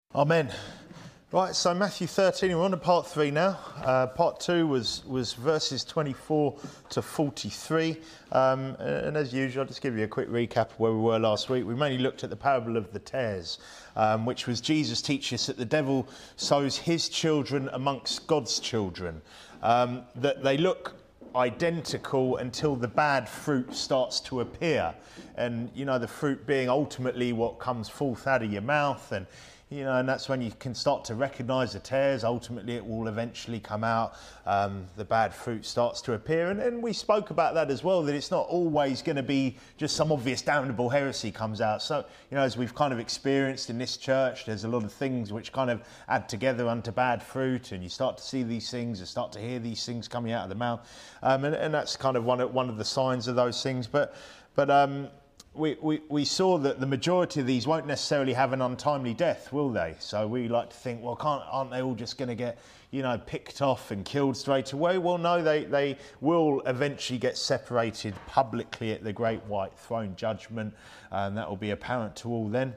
Amen. Right, so Matthew 13, we're on to part 3 now. Part 2 was verses 24 to 43. And as usual, I'll just give you a quick recap of where we were last week. We mainly looked at the parable of the tares, which was Jesus teaching us that the devil sows his children amongst God's children. That they look identical until the bad fruit starts to appear. And, you know, the fruit being ultimately what comes forth out of your mouth, and and that's when you can start to recognise the tares. Ultimately, it will eventually come out. The bad fruit starts to appear. And we spoke about that as well, that it's not always going to be just some obvious damnable heresy comes out. So, as we've kind of experienced in this church, there's a lot of things which kind of add together unto bad fruit. And you start to see these things and start to hear these things coming out of the mouth. And that's kind of one of the signs of those things. But we saw that the majority of these won't necessarily have an untimely death, will they? So we like to think, well, aren't they all just going to get, picked off and killed straight away? Well, no, they will eventually get separated publicly at the great white throne judgment, and that will be apparent to all then.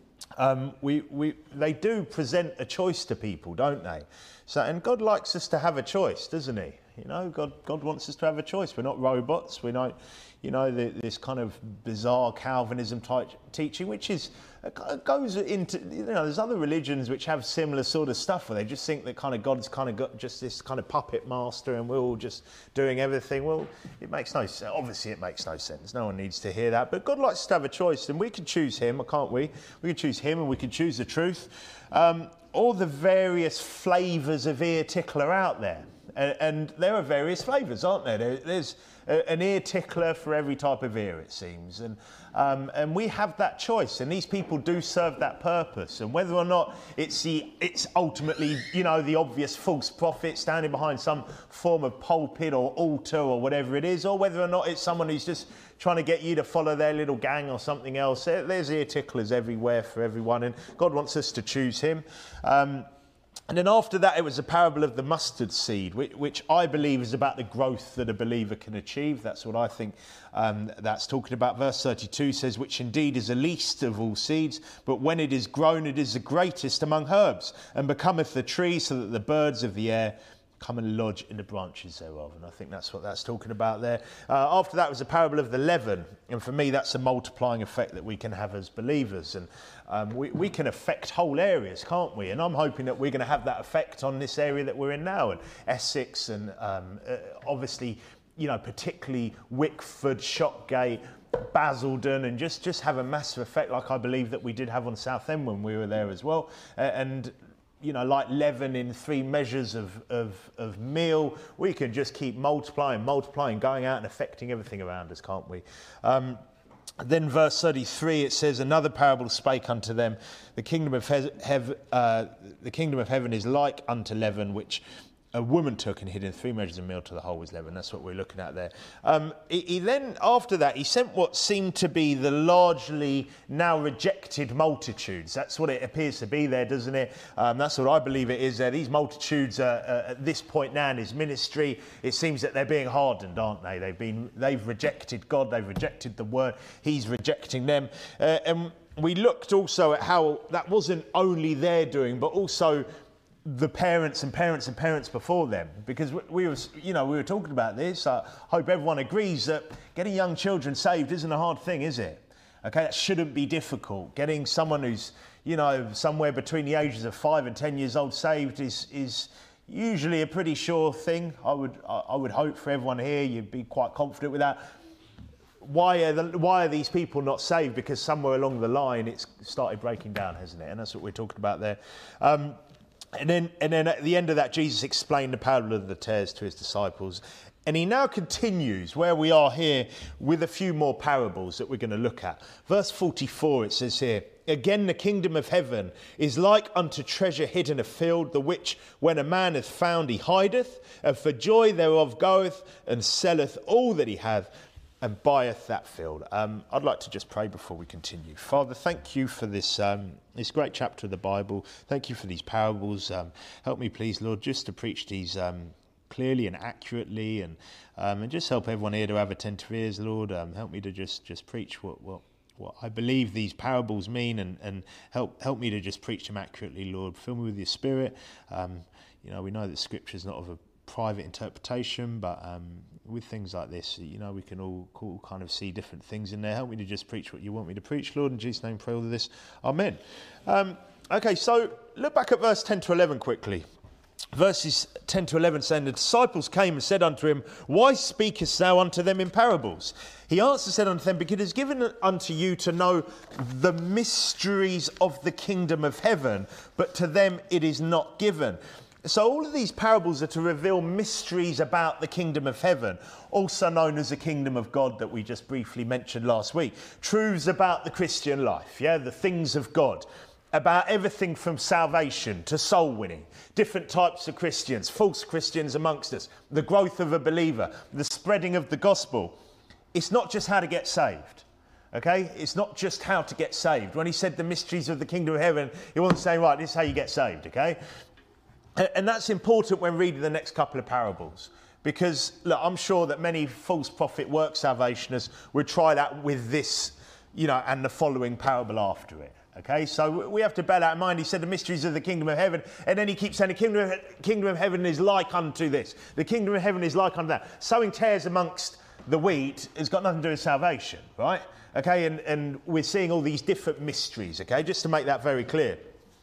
They do present a choice to people, don't they? So, and God likes us to have a choice, doesn't he? God wants us to have a choice. We're not robots. We're not, this kind of bizarre Calvinism type teaching, which goes into, there's other religions which have similar sort of stuff where they just think that kind of God's kind of got just this kind of puppet master and we're all just doing everything. Well, it makes no sense. Obviously, it makes no sense. No one needs to hear that. But God likes us to have a choice, and we can choose him, can't we? We can choose him and we can choose the truth. All the various flavours of ear tickler out there. And there are various flavours, aren't there? There's an ear tickler for every type of ear, it seems. And we have that choice. And these people do serve that purpose. And whether or not it's ultimately, the obvious false prophet standing behind some form of pulpit or altar or whatever it is, or whether or not it's someone who's just trying to get you to follow their little gang or something else, there's ear ticklers everywhere for everyone. And God wants us to choose him. And then after that, it was a parable of the mustard seed, which I believe is about the growth that a believer can achieve. That's what I think that's talking about. Verse 32 says, which indeed is the least of all seeds, but when it is grown, it is the greatest among herbs, and becometh a tree, so that the birds of the air come and lodge in the branches thereof. And I think that's what that's talking about there. After that was a parable of the leaven. And for me, that's a multiplying effect that we can have as believers. And we can affect whole areas, can't we? And I'm hoping that we're going to have that effect on this area that we're in now. And Essex and obviously, particularly Wickford, Shopgate, Basildon, and just have a massive effect like I believe that we did have on Southend when we were there as well. Like leaven in 3 measures of meal, we can just keep multiplying, going out and affecting everything around us, can't we? Then verse 33, it says, another parable spake unto them, the kingdom of heaven is like unto leaven, which a woman took and hid in 3 measures of meal till the whole was leavened. That's what we're looking at there. He then, after that, he sent what seemed to be the largely now rejected multitudes. That's what it appears to be there, doesn't it? That's what I believe it is there. These multitudes are, at this point now in his ministry, it seems that they're being hardened, aren't they? They've rejected God. They've rejected the word. He's rejecting them. And we looked also at how that wasn't only their doing, but also the parents before them, because we were talking about this. I hope everyone agrees that getting young children saved isn't a hard thing, is it? Okay, that shouldn't be difficult. Getting someone who's somewhere between the ages of 5 and 10 years old saved is usually a pretty sure thing. I would hope for everyone here you'd be quite confident with that. Why are these people not saved? Because somewhere along the line it's started breaking down, hasn't it? And that's what we're talking about there. And then at the end of that, Jesus explained the parable of the tares to his disciples. And he now continues where we are here with a few more parables that we're going to look at. Verse 44, it says here, again, the kingdom of heaven is like unto treasure hid in a field, the which when a man hath found, he hideth, and for joy thereof goeth and selleth all that he hath, and buyeth that field. I'd like to just pray before we continue. Father, thank you for this great chapter of the Bible. Thank you for these parables. Help me, please, Lord, just to preach these clearly and accurately, and just help everyone here to have attentive ears, Lord. Help me to just preach what what I believe these parables mean, and help me to just preach them accurately, Lord. Fill me with your Spirit. We know that Scripture is not of a private interpretation, but with things like this, we can all kind of see different things in there. Help me to just preach what you want me to preach, Lord. In Jesus' name, pray all of this. Amen. Okay, so look back at verse 10 to 11 quickly. Verses 10 to 11 saying, the disciples came and said unto him, why speakest thou unto them in parables? He answered and said unto them, because it is given unto you to know the mysteries of the kingdom of heaven, but to them it is not given. So all of these parables are to reveal mysteries about the kingdom of heaven, also known as the kingdom of God that we just briefly mentioned last week. Truths about the Christian life, the things of God, about everything from salvation to soul winning, different types of Christians, false Christians amongst us, the growth of a believer, the spreading of the gospel. It's not just how to get saved. Okay, it's not just how to get saved. When he said the mysteries of the kingdom of heaven, he wasn't saying, right, this is how you get saved, okay? And that's important when reading the next couple of parables. Because, look, I'm sure that many false prophet work salvationists would try that with this, and the following parable after it. Okay, so we have to bear that in mind. He said the mysteries of the kingdom of heaven, and then he keeps saying the kingdom of heaven is like unto this. The kingdom of heaven is like unto that. Sowing tares amongst the wheat has got nothing to do with salvation, right? Okay, and we're seeing all these different mysteries, okay, just to make that very clear.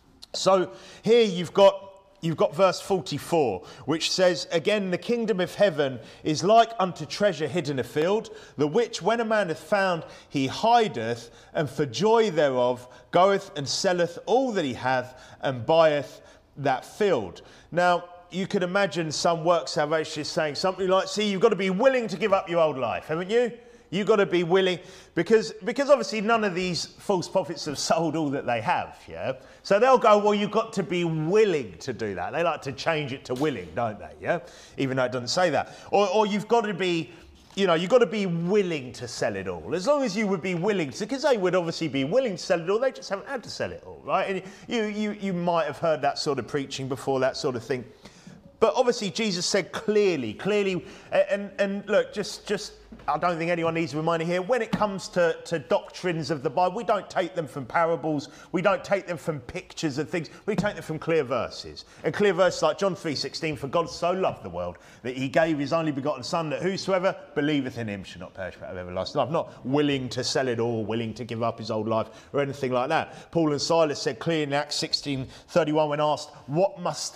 So here you've got verse 44, which says, again, the kingdom of heaven is like unto treasure hid in a field, the which when a man hath found, he hideth, and for joy thereof goeth and selleth all that he hath, and buyeth that field. Now, you could imagine some work salvationists saying something like, see, you've got to be willing to give up your old life, haven't you? You've got to be willing, because obviously none of these false prophets have sold all that they have, So they'll go, well, you've got to be willing to do that. They like to change it to willing, don't they, Even though it doesn't say that. Or you've got to be, you've got to be willing to sell it all. As long as you would be willing to, because they would obviously be willing to sell it all, they just haven't had to sell it all, right? And you might have heard that sort of preaching before, that sort of thing. But obviously Jesus said clearly, and look, just I don't think anyone needs to remind you here, when it comes to doctrines of the Bible, we don't take them from parables, we don't take them from pictures of things, we take them from clear verses. And clear verses like John 3:16, for God so loved the world that he gave his only begotten Son, that whosoever believeth in him should not perish but have everlasting life. Not willing to sell it all, willing to give up his old life or anything like that. Paul and Silas said clearly in Acts 16:31 when asked, what must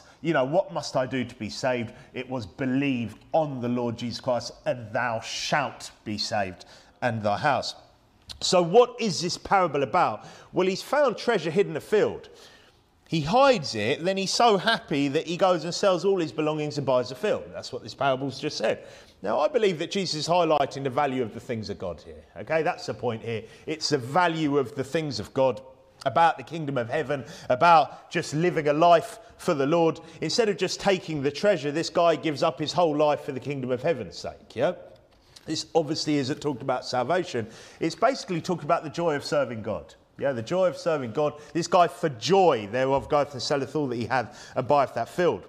I do to be saved? It was believe on the Lord Jesus Christ and thou shalt be saved and thy house. So what is this parable about? Well, he's found treasure hidden in a field. He hides it, then he's so happy that he goes and sells all his belongings and buys a field. That's what this parable's just said. Now, I believe that Jesus is highlighting the value of the things of God here. Okay, that's the point here. It's the value of the things of God, about the kingdom of heaven, about just living a life for the Lord. Instead of just taking the treasure, this guy gives up his whole life for the kingdom of heaven's sake, This obviously isn't talking about salvation. It's basically talking about the joy of serving God. The joy of serving God. This guy, for joy thereof, goeth and selleth all that he hath and buyeth that field.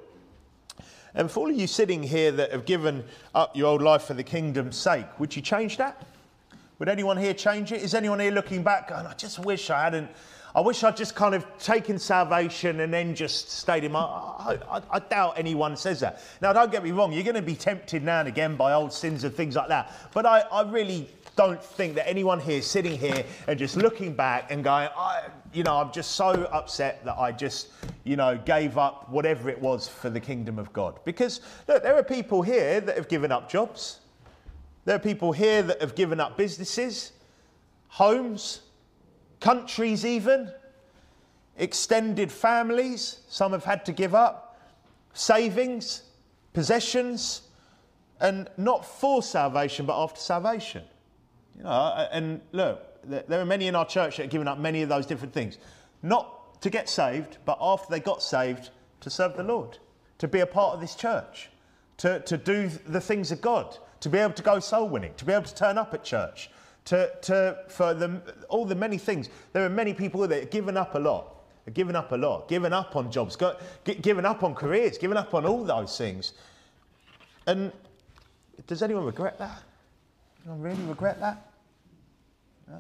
And for all of you sitting here that have given up your old life for the kingdom's sake, would you change that? Would anyone here change it? Is anyone here looking back going, I just wish I'd just kind of taken salvation and then just stayed in my... I doubt anyone says that. Now, don't get me wrong. You're going to be tempted now and again by old sins and things like that. But I really don't think that anyone here is sitting here and just looking back and going, I'm just so upset that I just, gave up whatever it was for the kingdom of God. Because, look, there are people here that have given up jobs. There are people here that have given up businesses, homes, countries even, extended families, some have had to give up, savings, possessions, and not for salvation, but after salvation. And look, there are many in our church that have given up many of those different things. Not to get saved, but after they got saved, to serve the Lord, to be a part of this church, to do the things of God, to be able to go soul winning, to be able to turn up at church, for all the many things. There are many people that have given up a lot, given up on jobs, given up on careers, given up on all those things. And does anyone regret that? Anyone really regret that? No?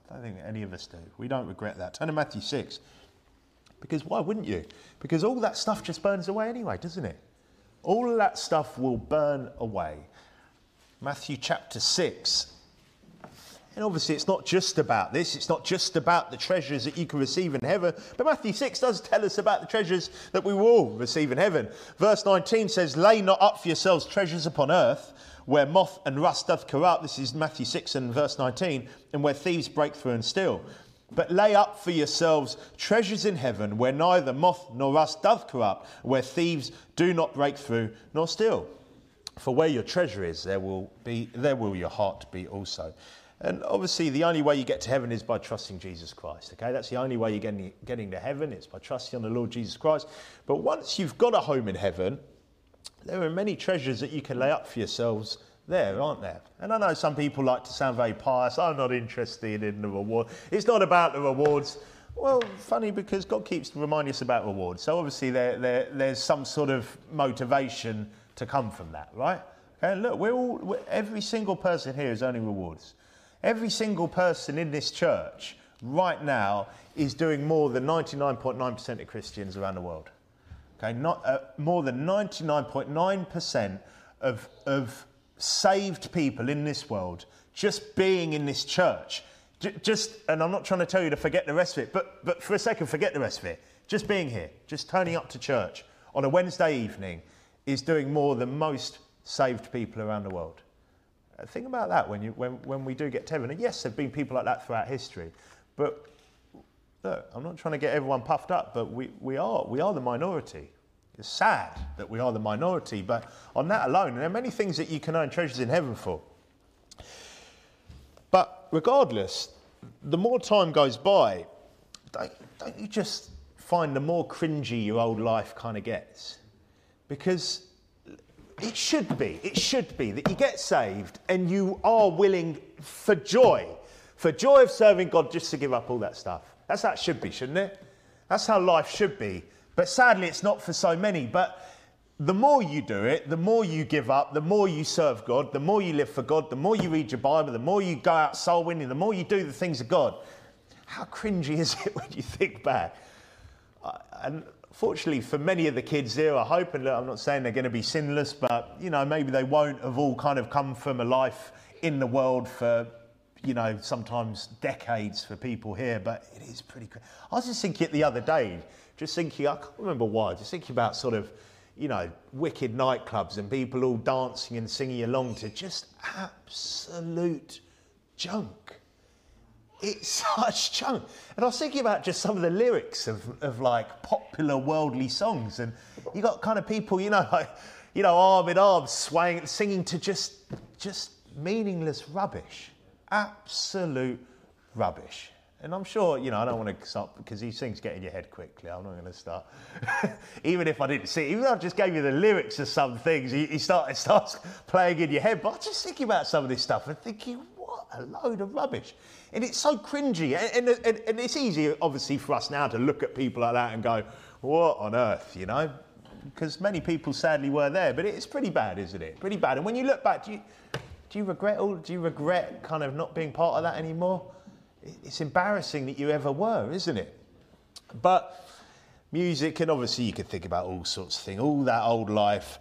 I don't think any of us do. We don't regret that. Turn to Matthew 6. Because why wouldn't you? Because all that stuff just burns away anyway, doesn't it? All of that stuff will burn away. Matthew chapter 6. And obviously it's not just about this. It's not just about the treasures that you can receive in heaven. But Matthew 6 does tell us about the treasures that we will all receive in heaven. Verse 19 says, lay not up for yourselves treasures upon earth, where moth and rust doth corrupt. This is Matthew 6 and verse 19. And where thieves break through and steal. But lay up for yourselves treasures in heaven, where neither moth nor rust doth corrupt, where thieves do not break through nor steal. For where your treasure is, there will your heart be also. And obviously the only way you get to heaven is by trusting Jesus Christ. Okay, that's the only way you're getting to heaven. It's by trusting on the Lord Jesus Christ. But once you've got a home in heaven, there are many treasures that you can lay up for yourselves there, aren't there? And I know some people like to sound very pious. I'm not interested in the reward. It's not about the rewards. Well, funny, because God keeps reminding us about rewards. So obviously there's some sort of motivation to come from that, right? Okay, look, every single person here is earning rewards. Every single person in this church right now is doing more than 99.9% of Christians around the world. Okay, more than 99.9% of saved people in this world just being in this church. And I'm not trying to tell you to forget the rest of it, but for a second, forget the rest of it. Just being here, just turning up to church on a Wednesday evening is doing more than most saved people around the world. Think about that when we do get to heaven. And yes, there have been people like that throughout history. But look, I'm not trying to get everyone puffed up, but we are the minority. It's sad that we are the minority, but on that alone, and there are many things that you can earn treasures in heaven for. But regardless, the more time goes by, don't you just find the more cringy your old life kind of gets? Because it should be that you get saved and you are willing for joy of serving God, just to give up all that stuff. That's how it should be, shouldn't it? That's how life should be. But sadly, it's not for so many. But the more you do it, the more you give up, the more you serve God, the more you live for God, the more you read your Bible, the more you go out soul winning, the more you do the things of God. How cringy is it when you think back? And fortunately for many of the kids here, I hope, and I'm not saying they're going to be sinless, but, maybe they won't have all kind of come from a life in the world for, sometimes decades for people here, but it is pretty crazy. I was just thinking it the other day, I can't remember why, just thinking about sort of, wicked nightclubs and people all dancing and singing along to just absolute junk. It's such junk. And I was thinking about just some of the lyrics of like popular worldly songs, and you got kind of people, arm in arm swaying, singing to just meaningless rubbish, absolute rubbish. And I'm sure, I don't want to start, because these things get in your head quickly. I'm not going to start. Even if I didn't see it, even though I just gave you the lyrics of some things, it starts playing in your head. But I'm just thinking about some of this stuff and thinking, what a load of rubbish. And it's so cringy. And it's easy, obviously, for us now to look at people like that and go, what on earth, Because many people sadly were there. But it's pretty bad, isn't it? Pretty bad. And when you look back, do you regret kind of not being part of that anymore? It's embarrassing that you ever were, isn't it? But music, and obviously you could think about all sorts of things, all that old life.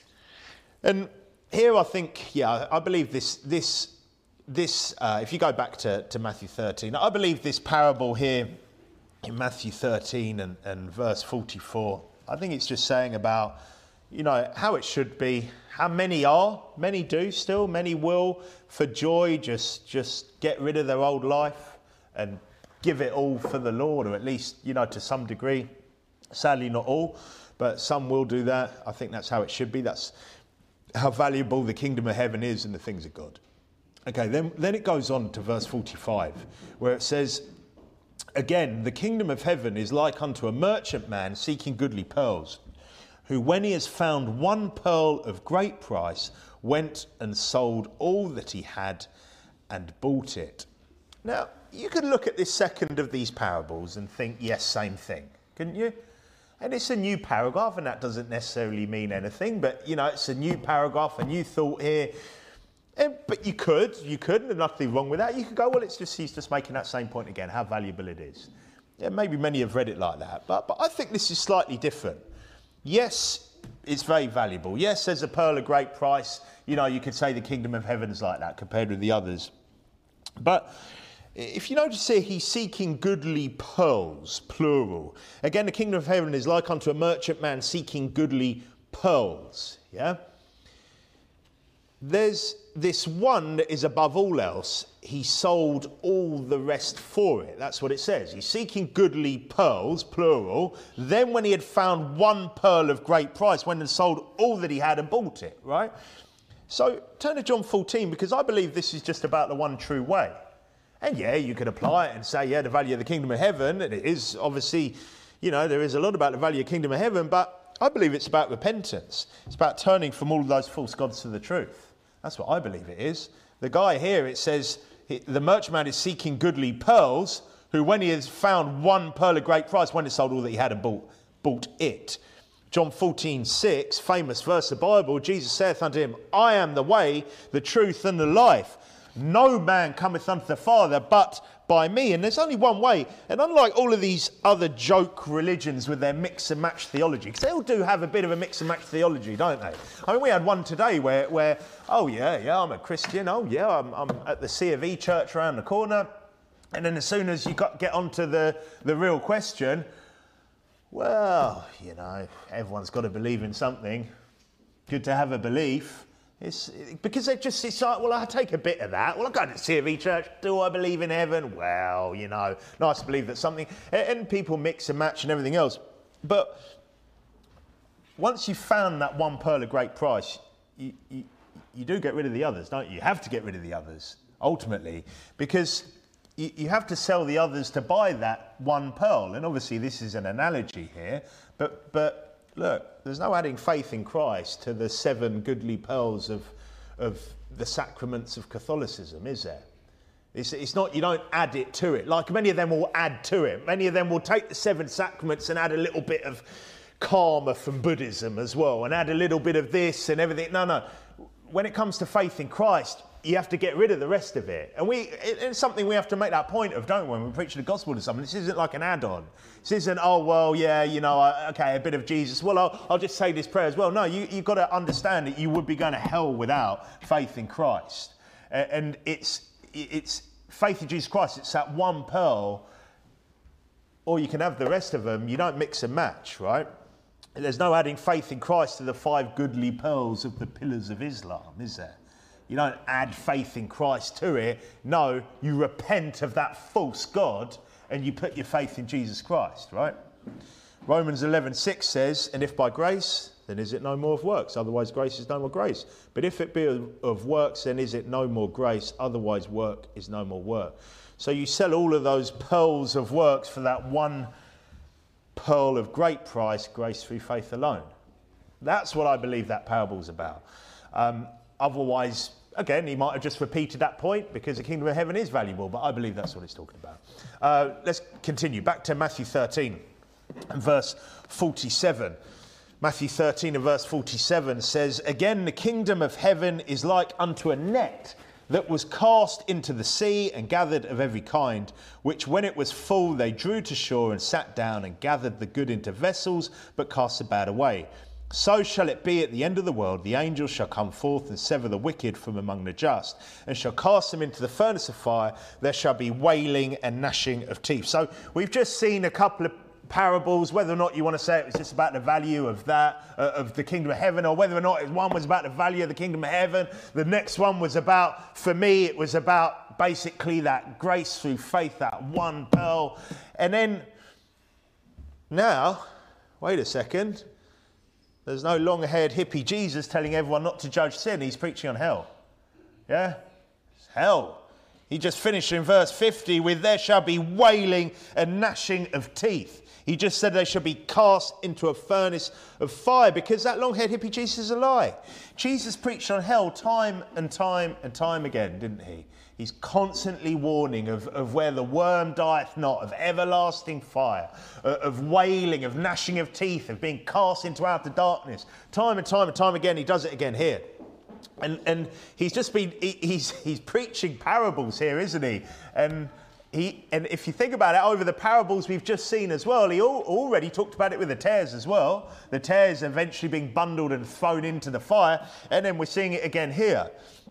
And here I think, I believe this if you go back to Matthew 13, I believe this parable here in Matthew 13 and verse 44, I think it's just saying about, how it should be, how many do still, many will for joy just get rid of their old life and give it all for the Lord, or at least, to some degree. Sadly, not all, but some will do that. I think that's how it should be. That's how valuable the kingdom of heaven is in the things of God. Okay, then it goes on to verse 45, where it says, again, the kingdom of heaven is like unto a merchant man seeking goodly pearls, who, when he has found one pearl of great price, went and sold all that he had and bought it. Now, you could look at this second of these parables and think, yes, same thing, couldn't you? And it's a new paragraph, and that doesn't necessarily mean anything, but, it's a new paragraph, a new thought here. But you could, and there's nothing wrong with that. You could go, well, he's just making that same point again, how valuable it is. Yeah, maybe many have read it like that, but I think this is slightly different. Yes, it's very valuable. Yes, there's a pearl of great price. You know, you could say the kingdom of heaven's like that compared with the others. But if you notice here, he's seeking goodly pearls, plural. Again, the kingdom of heaven is like unto a merchant man seeking goodly pearls, yeah? There's this one that is above all else. He sold all the rest for it. That's what it says. He's seeking goodly pearls, plural. Then when he had found one pearl of great price, went and sold all that he had and bought it, right? So turn to John 14, because I believe this is just about the one true way. And yeah, you could apply it and say, yeah, the value of the kingdom of heaven. And it is obviously, you know, there is a lot about the value of the kingdom of heaven, but I believe it's about repentance. It's about turning from all of those false gods to the truth. That's what I believe it is. The guy here, it says, the merchantman is seeking goodly pearls, who when he has found one pearl of great price, went and sold all that he had and bought it. John 14:6, famous verse of the Bible, Jesus saith unto him, I am the way, the truth, and the life. No man cometh unto the Father but by me. And there's only one way. And unlike all of these other joke religions with their mix and match theology, because they all do have a bit of a mix and match theology, don't they? I mean, we had one today where oh yeah, I'm a Christian. Oh yeah, I'm at the C of E church around the corner. And then as soon as you get onto the real question, well, you know, everyone's got to believe in something. Good to have a belief. It's because it's like, well, I take a bit of that. Well, I go to C of E church. Do I believe in heaven? Well, you know, nice to believe that something. And people mix and match and everything else. But once you've found that one pearl of great price, you do get rid of the others, don't you? You have to get rid of the others, ultimately, because you have to sell the others to buy that one pearl. And obviously this is an analogy here, but look, there's no adding faith in Christ to the 7 goodly pearls of the sacraments of Catholicism, is there? It's not, you don't add it to it. Like many of them will add to it. Many of them will take the 7 sacraments and add a little bit of karma from Buddhism as well, and add a little bit of this and everything. No. When it comes to faith in Christ, you have to get rid of the rest of it. And it's something we have to make that point of, don't we, when we preach the gospel to someone. This isn't like an add-on. This isn't, oh, well, yeah, you know, okay, a bit of Jesus. Well, I'll just say this prayer as well. No, you've got to understand that you would be going to hell without faith in Christ. And it's faith in Jesus Christ. It's that one pearl, or you can have the rest of them. You don't mix and match, right? There's no adding faith in Christ to the 5 goodly pearls of the pillars of Islam, is there? You don't add faith in Christ to it. No, you repent of that false god and you put your faith in Jesus Christ, right? Romans 11:6 says, and if by grace, then is it no more of works? Otherwise grace is no more grace. But if it be of works, then is it no more grace? Otherwise work is no more work. So you sell all of those pearls of works for that one pearl of great price, grace through faith alone. That's what I believe that parable's about. Otherwise, again, he might have just repeated that point because the kingdom of heaven is valuable, but I believe that's what it's talking about. Let's continue. Back to Matthew 13 and verse 47. Matthew 13 and verse 47 says, again, the kingdom of heaven is like unto a net that was cast into the sea and gathered of every kind, which when it was full they drew to shore and sat down and gathered the good into vessels, but cast the bad away. So shall it be at the end of the world. The angels shall come forth and sever the wicked from among the just, and shall cast them into the furnace of fire. There shall be wailing and gnashing of teeth. So we've just seen a couple of parables, whether or not you want to say it was just about the value of that, of the kingdom of heaven, or whether or not one was about the value of the kingdom of heaven. The next one was about, for me, it was about basically that grace through faith, that one pearl. And then now, wait a second. There's no long-haired hippie Jesus telling everyone not to judge sin. He's preaching on hell. Yeah? It's hell. He just finished in verse 50 with, there shall be wailing and gnashing of teeth. He just said they shall be cast into a furnace of fire, because that long-haired hippie Jesus is a lie. Jesus preached on hell time and time and time again, didn't he? He's constantly warning of where the worm dieth not, of everlasting fire, of wailing, of gnashing of teeth, of being cast into outer darkness. Time and time and time again, he does it again here. And he's just been, he's preaching parables here, isn't he? And if you think about it, over the parables we've just seen as well, he already talked about it with the tares as well. The tares eventually being bundled and thrown into the fire. And then we're seeing it again here.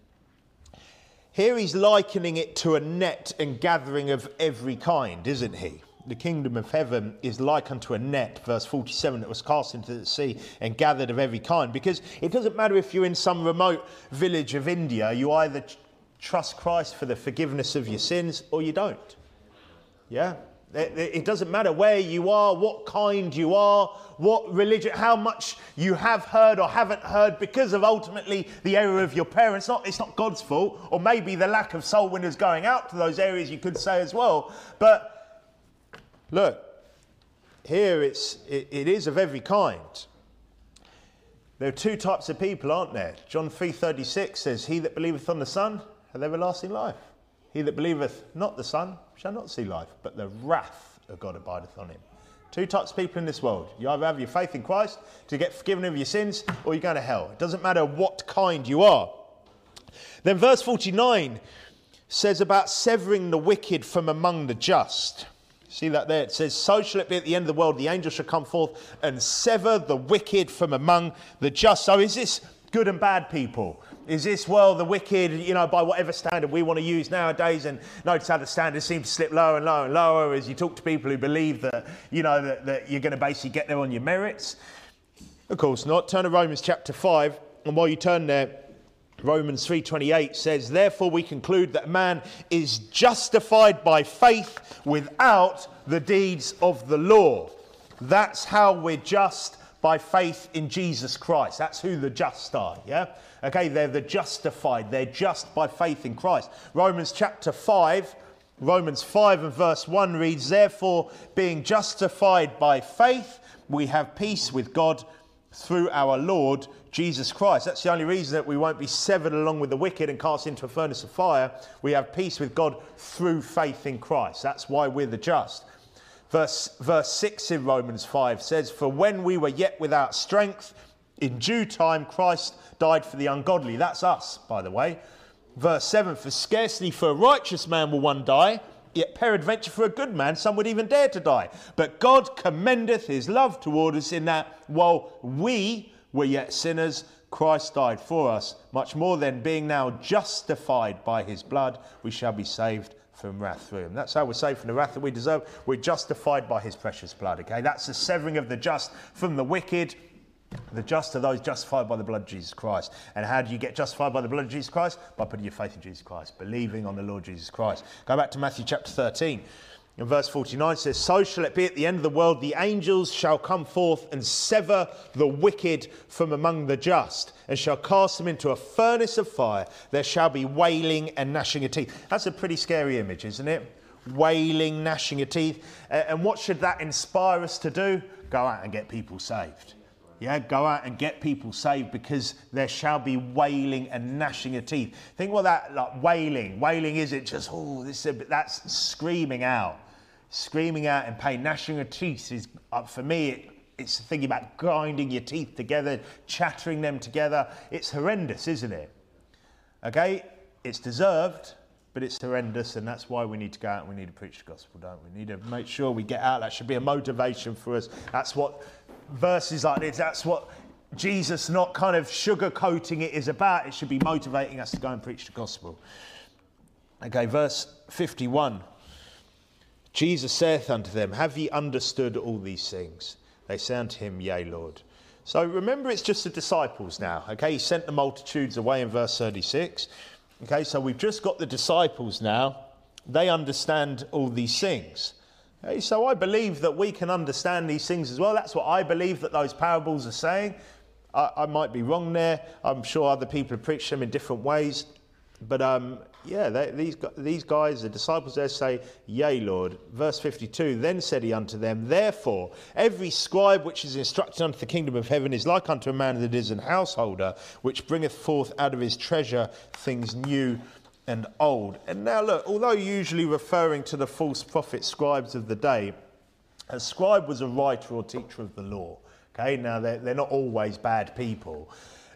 Here he's likening it to a net and gathering of every kind, isn't he? The kingdom of heaven is like unto a net, verse 47, that was cast into the sea and gathered of every kind. Because it doesn't matter if you're in some remote village of India, you either trust Christ for the forgiveness of your sins or you don't. Yeah? It doesn't matter where you are, what kind you are, what religion, how much you have heard or haven't heard because of ultimately the error of your parents. It's not God's fault, or maybe the lack of soul winners going out to those areas, you could say as well. But look, here it is of every kind. There are two types of people, aren't there? John 3:36 says, he that believeth on the Son hath everlasting life. He that believeth not the Son shall not see life, but the wrath of God abideth on him. Two types of people in this world. You either have your faith in Christ to get forgiven of your sins, or you go to hell. It doesn't matter what kind you are. Then verse 49 says about severing the wicked from among the just. See that there? It says, so shall it be at the end of the world, the angel shall come forth and sever the wicked from among the just. So is this good and bad people? Is this, well, the wicked, by whatever standard we want to use nowadays? And notice how the standards seem to slip lower and lower and lower as you talk to people who believe that, that you're going to basically get there on your merits. Of course not. Turn to Romans chapter 5. And while you turn there, Romans 3:28 says, therefore we conclude that man is justified by faith without the deeds of the law. That's how we're just, by faith in Jesus Christ. That's who the just are, yeah? Okay, they're the justified. They're just by faith in Christ. Romans chapter 5, Romans 5 and verse 1 reads, therefore, being justified by faith, we have peace with God through our Lord Jesus Christ. That's the only reason that we won't be severed along with the wicked and cast into a furnace of fire. We have peace with God through faith in Christ. That's why we're the just. Verse 6 in Romans 5 says, for when we were yet without strength, in due time Christ died for the ungodly. That's us, by the way. Verse 7, for scarcely for a righteous man will one die, yet peradventure for a good man some would even dare to die. But God commendeth his love toward us in that while we were yet sinners, Christ died for us. Much more then, being now justified by his blood, we shall be saved from wrath through him. That's how we're saved from the wrath that we deserve. We're justified by his precious blood, okay? That's the severing of the just from the wicked. The just are those justified by the blood of Jesus Christ. And how do you get justified by the blood of Jesus Christ? By putting your faith in Jesus Christ, believing on the Lord Jesus Christ. Go back to Matthew chapter 13. And verse 49 says, so shall it be at the end of the world, the angels shall come forth and sever the wicked from among the just, and shall cast them into a furnace of fire. There shall be wailing and gnashing of teeth. That's a pretty scary image, isn't it? Wailing, gnashing of teeth. And what should that inspire us to do? Go out and get people saved. Yeah, go out and get people saved, because there shall be wailing and gnashing of teeth. Think what that, like wailing. Wailing isn't just, that's screaming out in pain. Gnashing of teeth is, for me, it's thinking about grinding your teeth together, chattering them together. It's horrendous, isn't it? Okay, it's deserved, but it's horrendous, and that's why we need to go out and we need to preach the gospel, don't we? We need to make sure we get out. That should be a motivation for us. That's what verses like this, that's what Jesus not kind of sugarcoating it is about. It should be motivating us to go and preach the gospel. Okay, verse 51. Jesus saith unto them, have ye understood all these things? They say unto him, yea, Lord. So remember, it's just the disciples now. Okay, he sent the multitudes away in verse 36. Okay, so we've just got the disciples now. They understand all these things. Okay, so I believe that we can understand these things as well. That's what I believe that those parables are saying. I might be wrong there. I'm sure other people have preached them in different ways. But these guys, the disciples there, say, yea, Lord. Verse 52, then said he unto them, therefore, every scribe which is instructed unto the kingdom of heaven is like unto a man that is an householder, which bringeth forth out of his treasure things new and old. And now look, although usually referring to the false prophet scribes of the day, a scribe was a writer or teacher of the law. Okay, now they're not always bad people.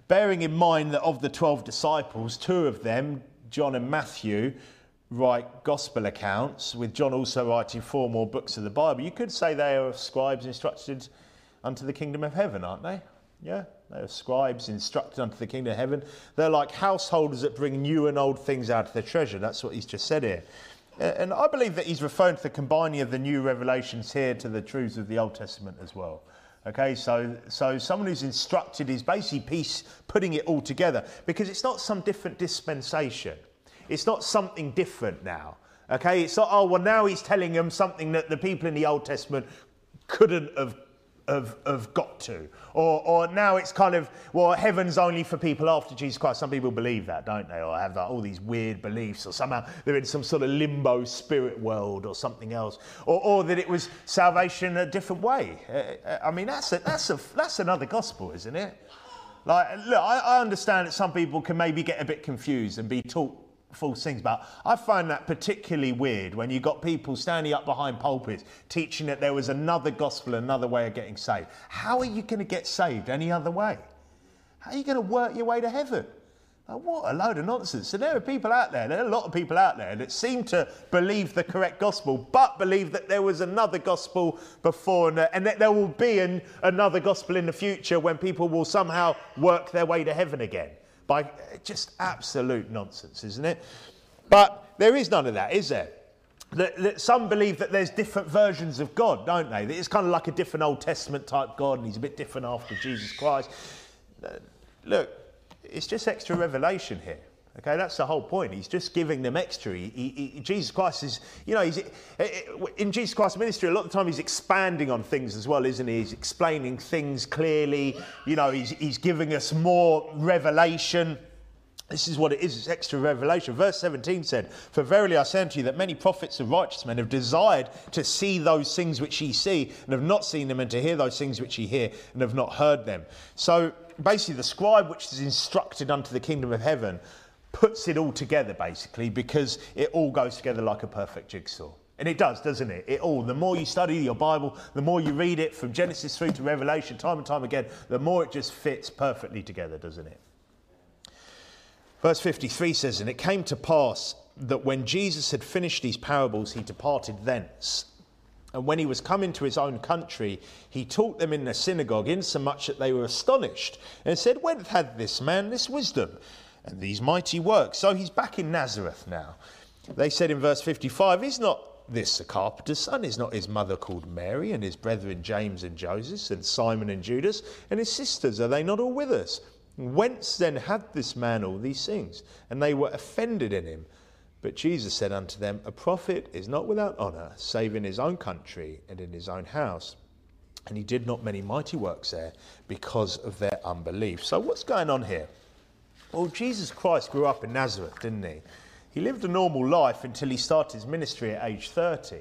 bearing in mind that of the 12 disciples, 2 of them, John and Matthew, write gospel accounts, with John also writing 4 more books of the Bible, you could say they are scribes instructed unto the kingdom of heaven, aren't they? Yeah, they are scribes instructed unto the kingdom of heaven. They're like householders that bring new and old things out of their treasure. That's what he's just said here. And I believe that he's referring to the combining of the new revelations here to the truths of the Old Testament as well. Okay, so someone who's instructed is basically putting it all together, because it's not some different dispensation. It's not something different now. Okay, it's not, oh, well, now he's telling them something that the people in the Old Testament couldn't have got to. Or now it's kind of, well, heaven's only for people after Jesus Christ. Some people believe that, don't they? Or have like all these weird beliefs, or somehow they're in some sort of limbo spirit world or something else. Or that it was salvation a different way. I mean, that's another gospel, isn't it? Like, look, I understand that some people can maybe get a bit confused and be taught false things, but I find that particularly weird when you got people standing up behind pulpits teaching that there was another gospel, another way of getting saved. How are you going to get saved any other way? How are you going to work your way to heaven? Like, what a load of nonsense. So there are a lot of people out there that seem to believe the correct gospel, but believe that there was another gospel before, and that there will be another gospel in the future when people will somehow work their way to heaven again. By just absolute nonsense, isn't it? But there is none of that, is there? That some believe that there's different versions of God, don't they? That it's kind of like a different Old Testament type God, and he's a bit different after Jesus Christ. Look, it's just extra revelation here. Okay, that's the whole point. He's just giving them extra. Jesus Christ is, in Jesus Christ's ministry, a lot of the time he's expanding on things as well, isn't he? He's explaining things clearly. He's giving us more revelation. This is what it is, it's extra revelation. Verse 17 said, "For verily I say unto you that many prophets and righteous men have desired to see those things which ye see, and have not seen them, and to hear those things which ye hear, and have not heard them." So basically the scribe which is instructed unto the kingdom of heaven puts it all together, basically, because it all goes together like a perfect jigsaw. And it does, doesn't it? The more you study your Bible, the more you read it from Genesis through to Revelation, time and time again, the more it just fits perfectly together, doesn't it? Verse 53 says, "And it came to pass that when Jesus had finished these parables, he departed thence. And when he was come into his own country, he taught them in the synagogue, insomuch that they were astonished, and said, Whence had this man this wisdom and these mighty works?" So he's back in Nazareth now. They said in verse 55, "Is not this a carpenter's son? Is not his mother called Mary, and his brethren James and Joseph, and Simon and Judas, and his sisters, are they not all with us? Whence then had this man all these things?" And they were offended in him. But Jesus said unto them, "A prophet is not without honour, save in his own country and in his own house." And he did not many mighty works there because of their unbelief. So what's going on here? Well, Jesus Christ grew up in Nazareth, didn't he? He lived a normal life until he started his ministry at age 30.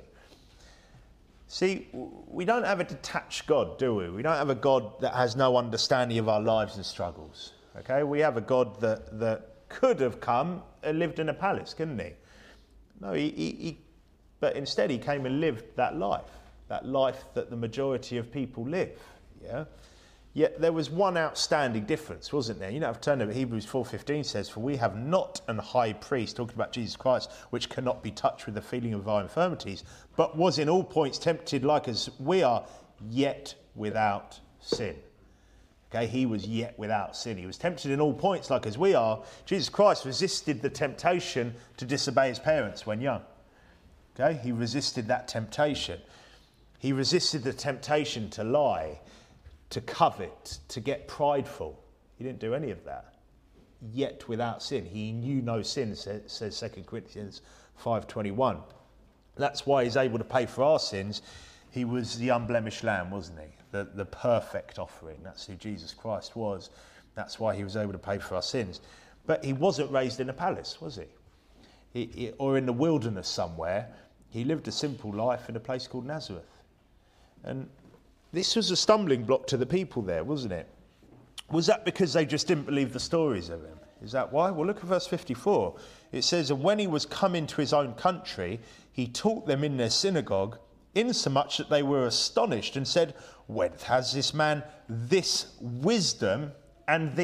See, we don't have a detached God, do we? We don't have a God that has no understanding of our lives and struggles. Okay, we have a God that could have come and lived in a palace, couldn't he? No, but instead he came and lived that life that the majority of people live. Yeah. Yet there was one outstanding difference, wasn't there? You know, I've turned over Hebrews 4:15 says, "For we have not an high priest," talking about Jesus Christ, "which cannot be touched with the feeling of our infirmities, but was in all points tempted like as we are, yet without sin." Okay, he was yet without sin. He was tempted in all points like as we are. Jesus Christ resisted the temptation to disobey his parents when young. Okay, he resisted that temptation. He resisted the temptation to lie, to covet, to get prideful. He didn't do any of that. Yet without sin. He knew no sin, says 2 Corinthians 5:21. That's why he's able to pay for our sins. He was the unblemished lamb, wasn't he? The perfect offering. That's who Jesus Christ was. That's why he was able to pay for our sins. But he wasn't raised in a palace, was he? Or in the wilderness somewhere. He lived a simple life in a place called Nazareth. And this was a stumbling block to the people there, wasn't it? Was that because they just didn't believe the stories of him? Is that why? Well, look at verse 54. It says, "And when he was come into his own country, he taught them in their synagogue, insomuch that they were astonished, and said, Whence has this man this wisdom and these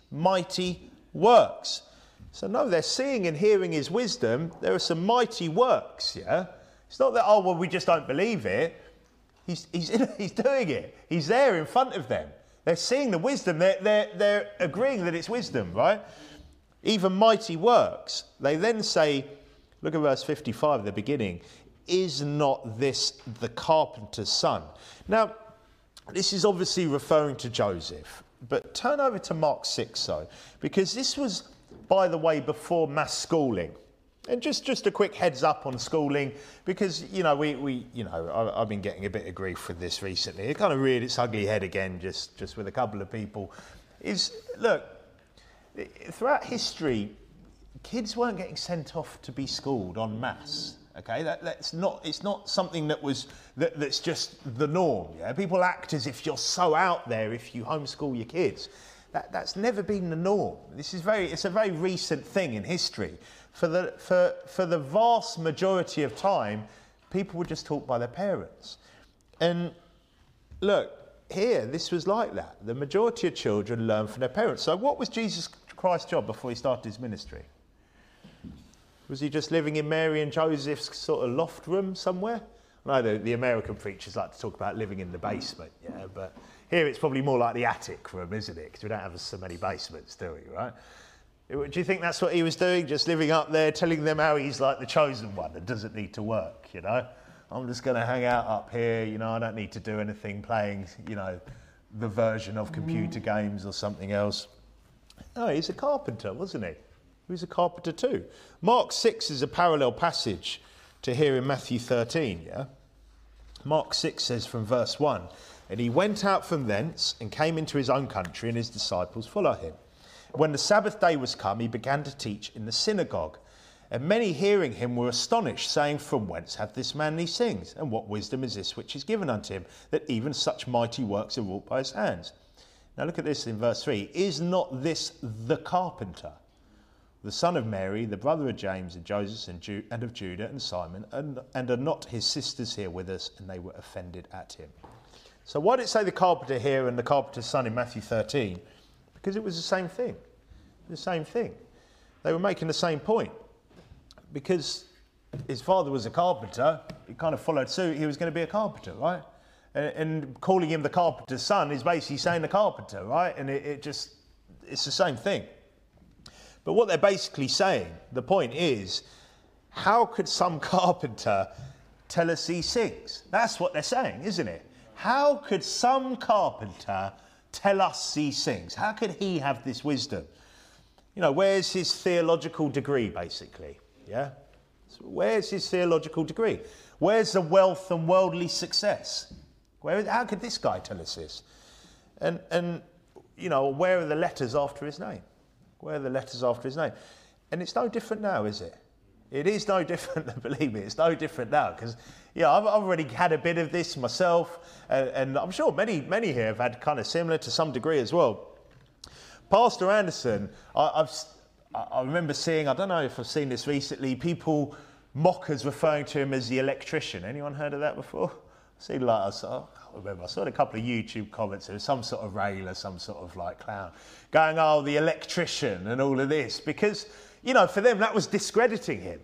mighty works. So no, they're seeing and hearing his wisdom. There are some mighty works, yeah? It's not that, oh, well, we just don't believe it. He's doing it. He's there in front of them. They're seeing the wisdom. They're agreeing that it's wisdom, right? Even mighty works. They then say, look at verse 55 at the beginning, is not this the carpenter's son? Now, this is obviously referring to Joseph. But turn over to Mark 6, though, because this was, by the way, before mass schooling. And just a quick heads up on schooling, because, I've been getting a bit of grief with this recently. It kind of reared its ugly head again, just with a couple of people. Look, throughout history, kids weren't getting sent off to be schooled en masse. Okay, it's not something that's just the norm. Yeah, people act as if you're so out there if you homeschool your kids. That's never been the norm. It's a very recent thing in history. For the vast majority of time, people were just taught by their parents. And look, here, this was like that. The majority of children learn from their parents. So what was Jesus Christ's job before he started his ministry? Was he just living in Mary and Joseph's sort of loft room somewhere? I know the American preachers like to talk about living in the basement, yeah, but here it's probably more like the attic room, isn't it? Because we don't have so many basements, do we, right? Do you think that's what he was doing? Just living up there, telling them how he's like the chosen one that doesn't need to work, you know? I'm just going to hang out up here, you know, I don't need to do anything, playing, you know, the version of computer games or something else. No, he's a carpenter, wasn't he? He was a carpenter too. Mark 6 is a parallel passage to here in Matthew 13, yeah? Mark 6 says from verse 1, and he went out from thence and came into his own country, and his disciples followed him. When the Sabbath day was come, he began to teach in the synagogue. And many hearing him were astonished, saying, from whence hath this man these things? And what wisdom is this which is given unto him, that even such mighty works are wrought by his hands? Now look at this in verse 3. Is not this the carpenter, the son of Mary, the brother of James and Joseph and of Judah and Simon, and are not his sisters here with us? And they were offended at him. So why did it say the carpenter here and the carpenter's son in Matthew 13? Because it was the same thing. The same thing. They were making the same point. Because his father was a carpenter, he kind of followed suit, he was going to be a carpenter, right? And calling him the carpenter's son is basically saying the carpenter, right? And it's the same thing. But what they're basically saying, the point is, how could some carpenter tell us these things? That's what they're saying, isn't it? How could some carpenter tell us these things? How could he have this wisdom? You know, where's his theological degree, basically? Yeah? So where's his theological degree? Where's the wealth and worldly success? How could this guy tell us this? And you know, where are the letters after his name? Where are the letters after his name? And it's no different now, is it? It is no different, believe me, it's no different now. Because, yeah, I've already had a bit of this myself, and I'm sure many here have had kind of similar to some degree as well. Pastor Anderson, I remember seeing, I don't know if I've seen this recently, people, mockers referring to him as the electrician. Anyone heard of that before? I can't remember. I saw a couple of YouTube comments. There was some sort of railer, some sort of like clown, going, oh, the electrician and all of this. Because, you know, for them, that was discrediting him.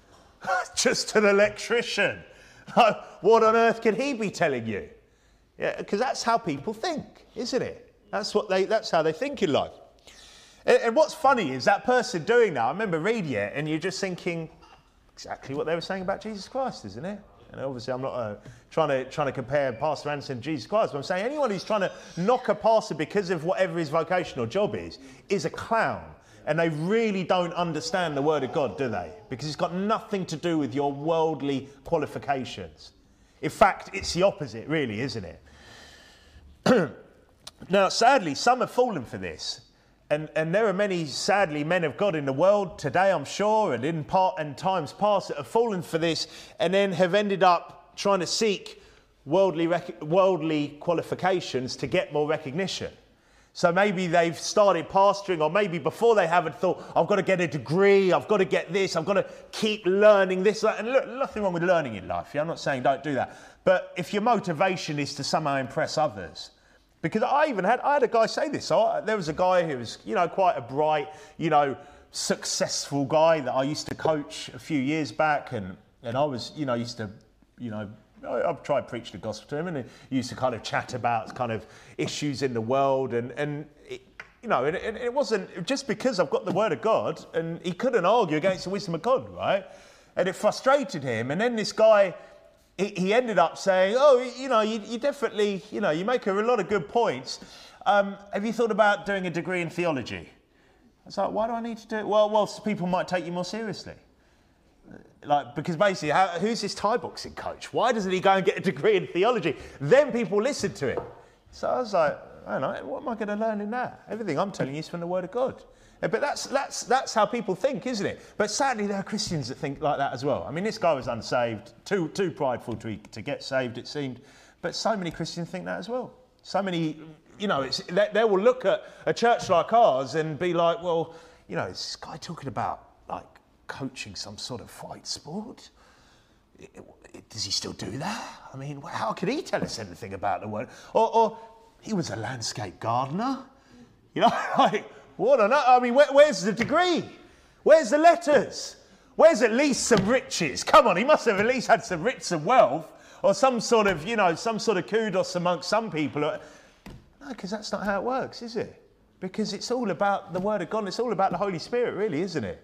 Just an electrician. What on earth could he be telling you? Yeah, because that's how people think, isn't it? That's how they think in life. And what's funny is that person doing that, I remember reading it, and you're just thinking exactly what they were saying about Jesus Christ, isn't it? And obviously I'm not trying to compare Pastor Anderson and Jesus Christ, but I'm saying anyone who's trying to knock a pastor because of whatever his vocational job is a clown. And they really don't understand the Word of God, do they? Because it's got nothing to do with your worldly qualifications. In fact, it's the opposite, really, isn't it? Now, sadly, some have fallen for this. And there are many, sadly, men of God in the world today, I'm sure, and in times past that have fallen for this and then have ended up trying to seek worldly qualifications to get more recognition. So maybe they've started pastoring, or maybe before they haven't thought, I've got to get a degree, I've got to get this, I've got to keep learning this. And look, nothing wrong with learning in life. Yeah? I'm not saying don't do that. But if your motivation is to somehow impress others, Because I had a guy say this. So there was a guy who was, quite a bright, successful guy that I used to coach a few years back, and I was, I've tried to preach the gospel to him, and he used to kind of chat about kind of issues in the world, and it wasn't just because I've got the word of God, and he couldn't argue against the wisdom of God, right? And it frustrated him. And then this guy, he ended up saying, you definitely, you make a lot of good points. Have you thought about doing a degree in theology? I was like, why do I need to do it? Well, so people might take you more seriously. Because basically, who's this Thai boxing coach? Why doesn't he go and get a degree in theology? Then people listen to him. So I was like, I don't know, what am I going to learn in that? Everything I'm telling you is from the Word of God. But that's how people think, isn't it? But sadly, there are Christians that think like that as well. I mean, this guy was unsaved, too prideful to get saved, it seemed. But so many Christians think that as well. So many, they will look at a church like ours and be like, well, is this guy talking about like coaching some sort of fight sport? Does he still do that? I mean, how could he tell us anything about the word? Or he was a landscape gardener. What on earth? I mean, where's the degree? Where's the letters? Where's at least some riches? Come on, he must have at least had some wealth, or some sort of kudos amongst some people. No, because that's not how it works, is it? Because it's all about the Word of God. It's all about the Holy Spirit, really, isn't it?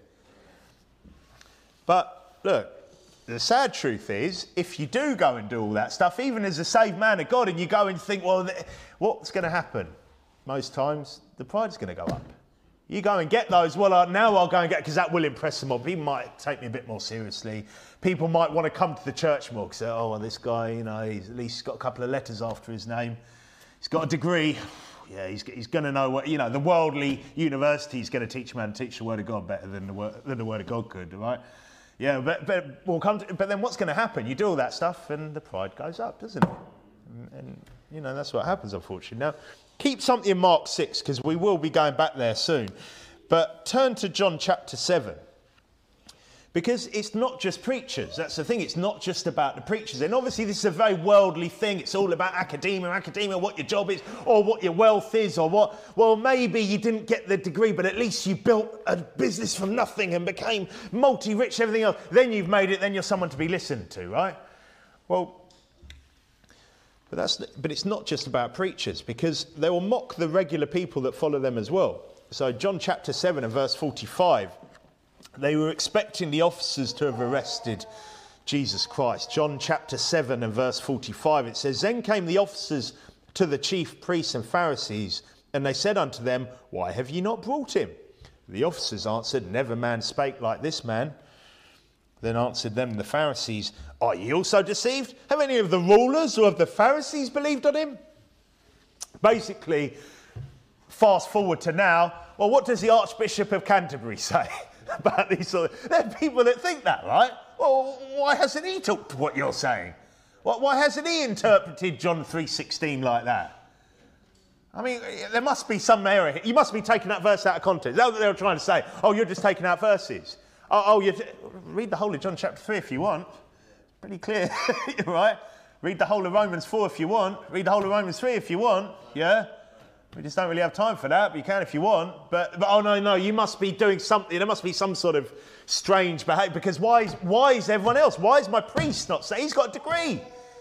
But look, the sad truth is, if you do go and do all that stuff, even as a saved man of God, and you go and think, well, what's going to happen? Most times, the pride's going to go up. You go and get those, now I'll go and get, because that will impress them more. People might take me a bit more seriously. People might want to come to the church more, because, this guy, he's at least got a couple of letters after his name. He's got a degree. Yeah, he's going to know what, the worldly university is going to teach him how to teach the Word of God better than the Word of God could, right? Yeah, but then what's going to happen? You do all that stuff and the pride goes up, doesn't it? And that's what happens, unfortunately. Now, keep something in Mark 6, because we will be going back there soon. But turn to John chapter 7. Because it's not just preachers. That's the thing. It's not just about the preachers. And obviously this is a very worldly thing. It's all about academia, what your job is, or what your wealth is, or what. Well, maybe you didn't get the degree, but at least you built a business from nothing and became multi-rich, everything else. Then you've made it, then you're someone to be listened to, right? Well, but it's not just about preachers, because they will mock the regular people that follow them as well. So John chapter 7 and verse 45, they were expecting the officers to have arrested Jesus Christ. John chapter 7 and verse 45, it says, "Then came the officers to the chief priests and Pharisees, and they said unto them, Why have ye not brought him? The officers answered, Never man spake like this man. Then answered them the Pharisees, Are ye also deceived? Have any of the rulers or of the Pharisees believed on him?" Basically, fast forward to now, well, what does the Archbishop of Canterbury say about these sort of... There are people that think that, right? Well, why hasn't he talked to what you're saying? Why hasn't he interpreted John 3:16 like that? I mean, there must be some error here. You must be taking that verse out of context. That's what they were trying to say. Oh, you're just taking out verses. Read the whole of John chapter 3 if you want. It's pretty clear, right? Read the whole of Romans 4 if you want. Read the whole of Romans 3 if you want, yeah? We just don't really have time for that, but you can if you want. But oh, no, you must be doing something. There must be some sort of strange behaviour, because why is everyone else? Why is my priest not saying? He's got a degree.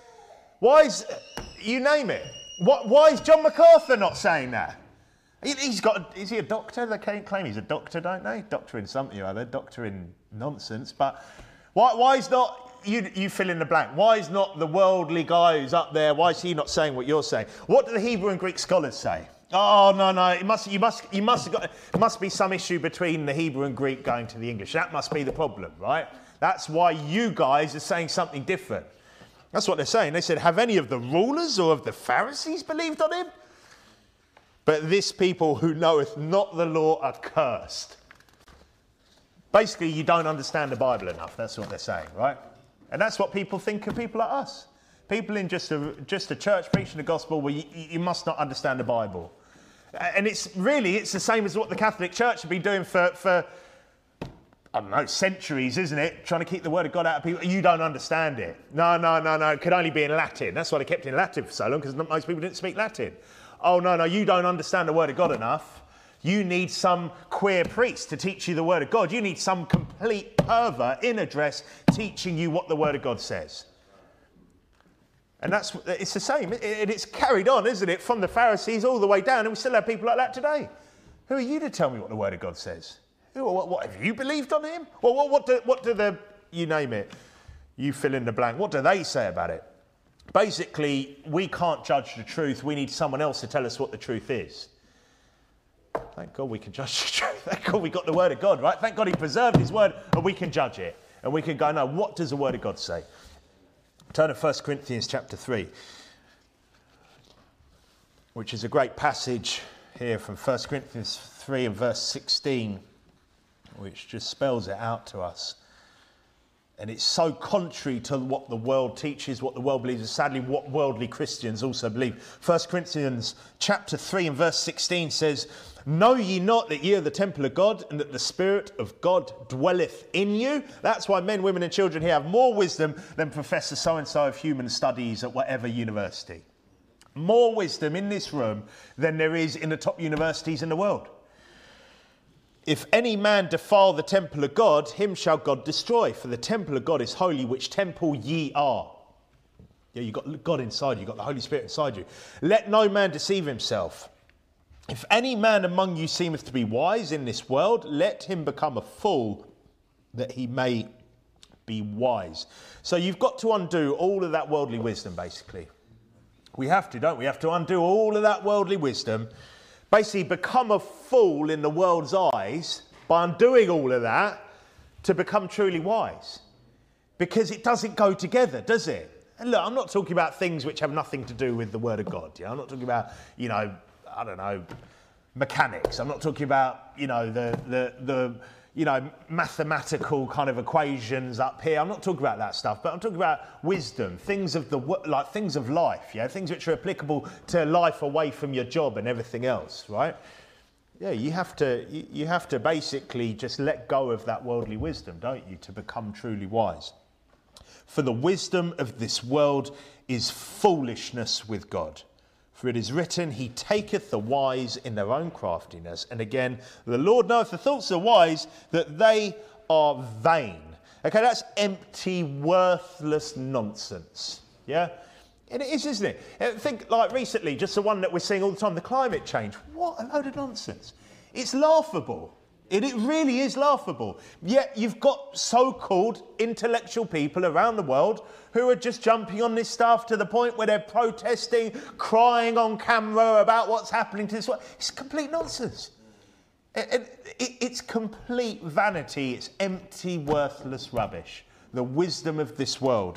You name it. Why is John MacArthur not saying that? Is he a doctor? They claim he's a doctor, don't they? Doctor in something or other, doctor in nonsense. But why is not, you fill in the blank, why is not the worldly guy who's up there, why is he not saying what you're saying? What do the Hebrew and Greek scholars say? Oh, no, it must be some issue between the Hebrew and Greek going to the English. That must be the problem, right? That's why you guys are saying something different. That's what they're saying. They said, have any of the rulers or of the Pharisees believed on him? But this people who knoweth not the law are cursed. Basically, you don't understand the Bible enough. That's what they're saying, right? And that's what people think of people like us. People in just a church preaching the gospel where you must not understand the Bible. And it's the same as what the Catholic Church have been doing for I don't know, centuries, isn't it? Trying to keep the word of God out of people. You don't understand it. No. It could only be in Latin. That's why they kept it in Latin for so long, because most people didn't speak Latin. oh, no, you don't understand the Word of God enough. You need some queer priest to teach you the Word of God. You need some complete pervert in a dress teaching you what the Word of God says. And it's the same. It's carried on, isn't it, from the Pharisees all the way down, and we still have people like that today. Who are you to tell me what the Word of God says? What have you believed on him? Well, what do the, you name it, you fill in the blank, what do they say about it? Basically, we can't judge the truth. We need someone else to tell us what the truth is. Thank God we can judge the truth. Thank God we got the Word of God, right? Thank God he preserved his Word and we can judge it. And we can go, no, what does the Word of God say? Turn to 1 Corinthians chapter 3, which is a great passage here from 1 Corinthians 3 and verse 16, which just spells it out to us. And it's so contrary to what the world teaches, what the world believes, and sadly what worldly Christians also believe. 1 Corinthians chapter 3 and verse 16 says, know ye not that ye are the temple of God, and that the Spirit of God dwelleth in you? That's why men, women and children here have more wisdom than Professor so-and-so of human studies at whatever university. More wisdom in this room than there is in the top universities in the world. If any man defile the temple of God, him shall God destroy. For the temple of God is holy, which temple ye are. Yeah, you've got God inside you. You've got the Holy Spirit inside you. Let no man deceive himself. If any man among you seemeth to be wise in this world, let him become a fool, that he may be wise. So you've got to undo all of that worldly wisdom, basically. We have to, don't we? We have to undo all of that worldly wisdom. Basically become a fool in the world's eyes by undoing all of that to become truly wise. Because it doesn't go together, does it? And look, I'm not talking about things which have nothing to do with the Word of God. Yeah? I'm not talking about, I don't know, mechanics. I'm not talking about, the mathematical kind of equations up here. I'm not talking about that stuff, but I'm talking about wisdom, things of things of life, yeah, things which are applicable to life away from your job and everything else, right? Yeah, you have to basically just let go of that worldly wisdom, don't you, to become truly wise. For the wisdom of this world is foolishness with God. For it is written, he taketh the wise in their own craftiness. And again, the Lord knoweth the thoughts of the wise, that they are vain. Okay, that's empty, worthless nonsense. Yeah? And it is, isn't it? Think like recently, just the one that we're seeing all the time, the climate change. What a load of nonsense. It's laughable. It really is laughable. Yet you've got so-called intellectual people around the world who are just jumping on this stuff to the point where they're protesting, crying on camera about what's happening to this world. It's complete nonsense. It's complete vanity. It's empty, worthless rubbish. The wisdom of this world.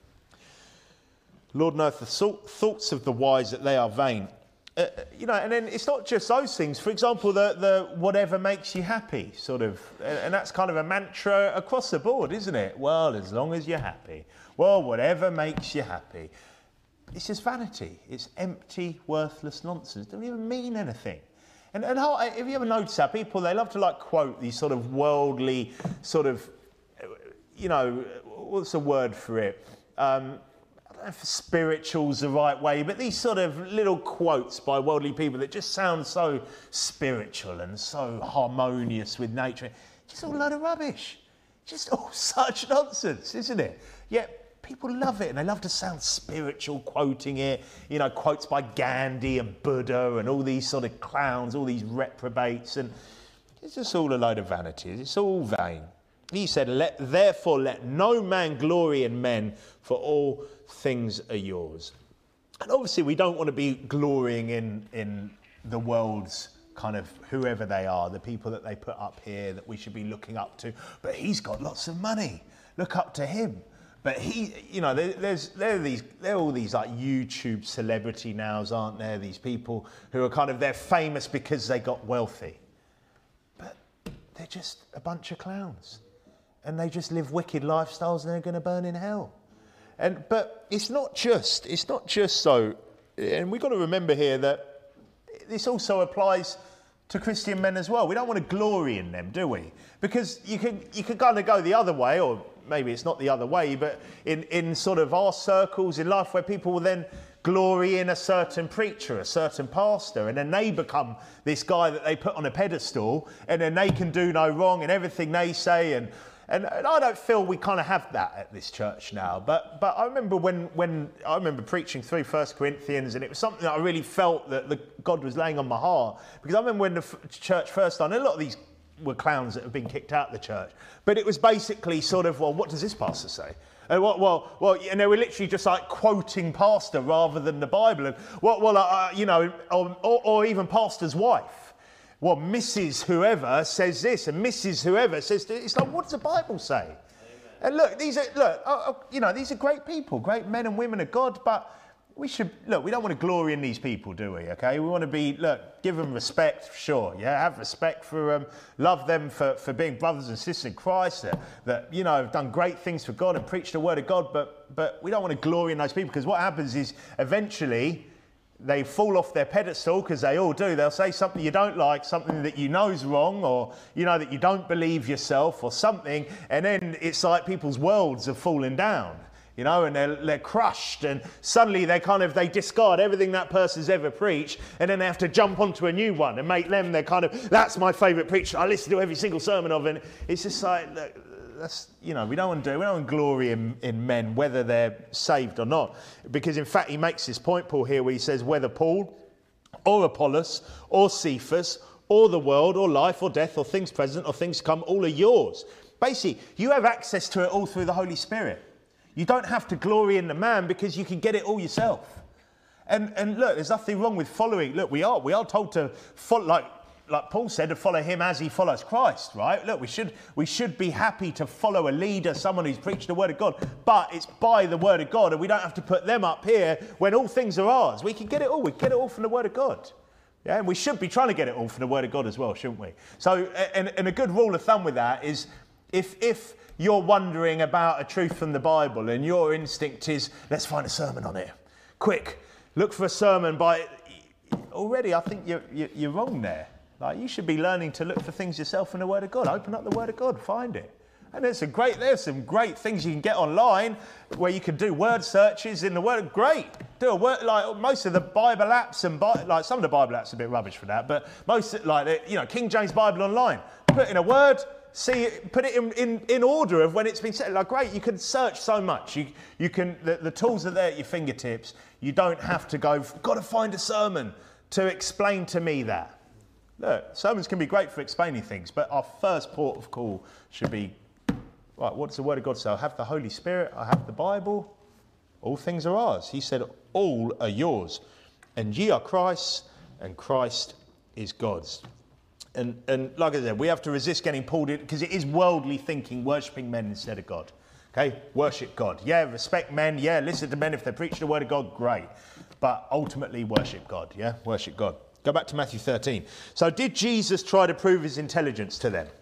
Lord knoweth the thoughts of the wise, that they are vain. And then it's not just those things. For example, the whatever makes you happy, sort of. And that's kind of a mantra across the board, isn't it? Well, as long as you're happy. Well, whatever makes you happy. It's just vanity. It's empty, worthless nonsense. It doesn't even mean anything. And have you ever noticed that? People, they love to quote these sort of worldly, sort of, what's the word for it? I don't know if spiritual's the right way, but these sort of little quotes by worldly people that just sound so spiritual and so harmonious with nature. Just all a load of rubbish. Just all such nonsense, isn't it? Yet people love it, and they love to sound spiritual, quoting it. Quotes by Gandhi and Buddha and all these sort of clowns, all these reprobates, and it's just all a load of vanity. It's all vain. He said, therefore let no man glory in men, for all things are yours. And obviously we don't want to be glorying in the world's kind of whoever they are, the people that they put up here that we should be looking up to. But he's got lots of money. Look up to him. But he, there are all these YouTube celebrity nows, aren't there? These people who are they're famous because they got wealthy. But they're just a bunch of clowns. And they just live wicked lifestyles and they're going to burn in hell. But it's not just so. And we've got to remember here that this also applies to Christian men as well. We don't want to glory in them, do we? Because you can kind of go the other way, or maybe it's not the other way, but in sort of our circles in life where people will then glory in a certain preacher, a certain pastor, and then they become this guy that they put on a pedestal, and then they can do no wrong in everything they say. And I don't feel we kind of have that at this church now. But I remember when I remember preaching through 1 Corinthians, and it was something that I really felt that God was laying on my heart. Because I remember when the church first started, a lot of these were clowns that have been kicked out of the church. But it was basically sort of, well, what does this pastor say? And and they were literally just like quoting pastor rather than the Bible. And or even pastor's wife. Well, Mrs. whoever says this, and Mrs. whoever says this. It's like, what does the Bible say? Amen. And look, these are great people, great men and women of God, but we don't want to glory in these people, do we? Okay, we want to give them respect, sure, yeah, have respect for them, love them for being brothers and sisters in Christ, that have done great things for God and preached the word of God, but we don't want to glory in those people, because what happens is eventually they fall off their pedestal, because they all do. They'll say something you don't like, something that you know is wrong, or that you don't believe yourself or something, and then it's like people's worlds are falling down, and they're crushed, and suddenly they discard everything that person's ever preached, and then they have to jump onto a new one and make them that's my favourite preacher, I listen to every single sermon of, and it's just like, that's, we don't want to glory in men, whether they're saved or not. Because in fact, he makes this point, Paul, here, where he says, whether Paul or Apollos or Cephas or the world or life or death or things present or things to come, all are yours. Basically, you have access to it all through the Holy Spirit. You don't have to glory in the man, because you can get it all yourself. And look, there's nothing wrong with following. Look, we are told to follow, like Paul said, to follow him as he follows Christ, right? Look, we should be happy to follow a leader, someone who's preached the word of God, but it's by the word of God, and we don't have to put them up here when all things are ours. We can get it all. We get it all from the word of God. Yeah, and we should be trying to get it all from the word of God as well, shouldn't we? So, and a good rule of thumb with that is, if you're wondering about a truth from the Bible and your instinct is, let's find a sermon on it. Quick, look for a sermon already, I think you're wrong there. Like, you should be learning to look for things yourself in the Word of God. Open up the Word of God, find it. And there's some great things you can get online where you can do word searches in the Word. Great. Do a word, like most of the Bible apps like some of the Bible apps are a bit rubbish for that, but most King James Bible Online. Put in a word, put it in order of when it's been said. Like, great, you can search so much. You can the tools are there at your fingertips. You don't have to got to find a sermon to explain to me that. Look, sermons can be great for explaining things, but our first port of call should be, right, what does the Word of God say? I have the Holy Spirit, I have the Bible, all things are ours. He said, all are yours, and ye are Christ's, and Christ is God's. And like I said, we have to resist getting pulled in, because it is worldly thinking, worshipping men instead of God. Okay, worship God. Yeah, respect men. Yeah, listen to men if they preach the Word of God, great. But ultimately, worship God. Yeah, worship God. Go back to Matthew 13. So did Jesus try to prove his intelligence to them?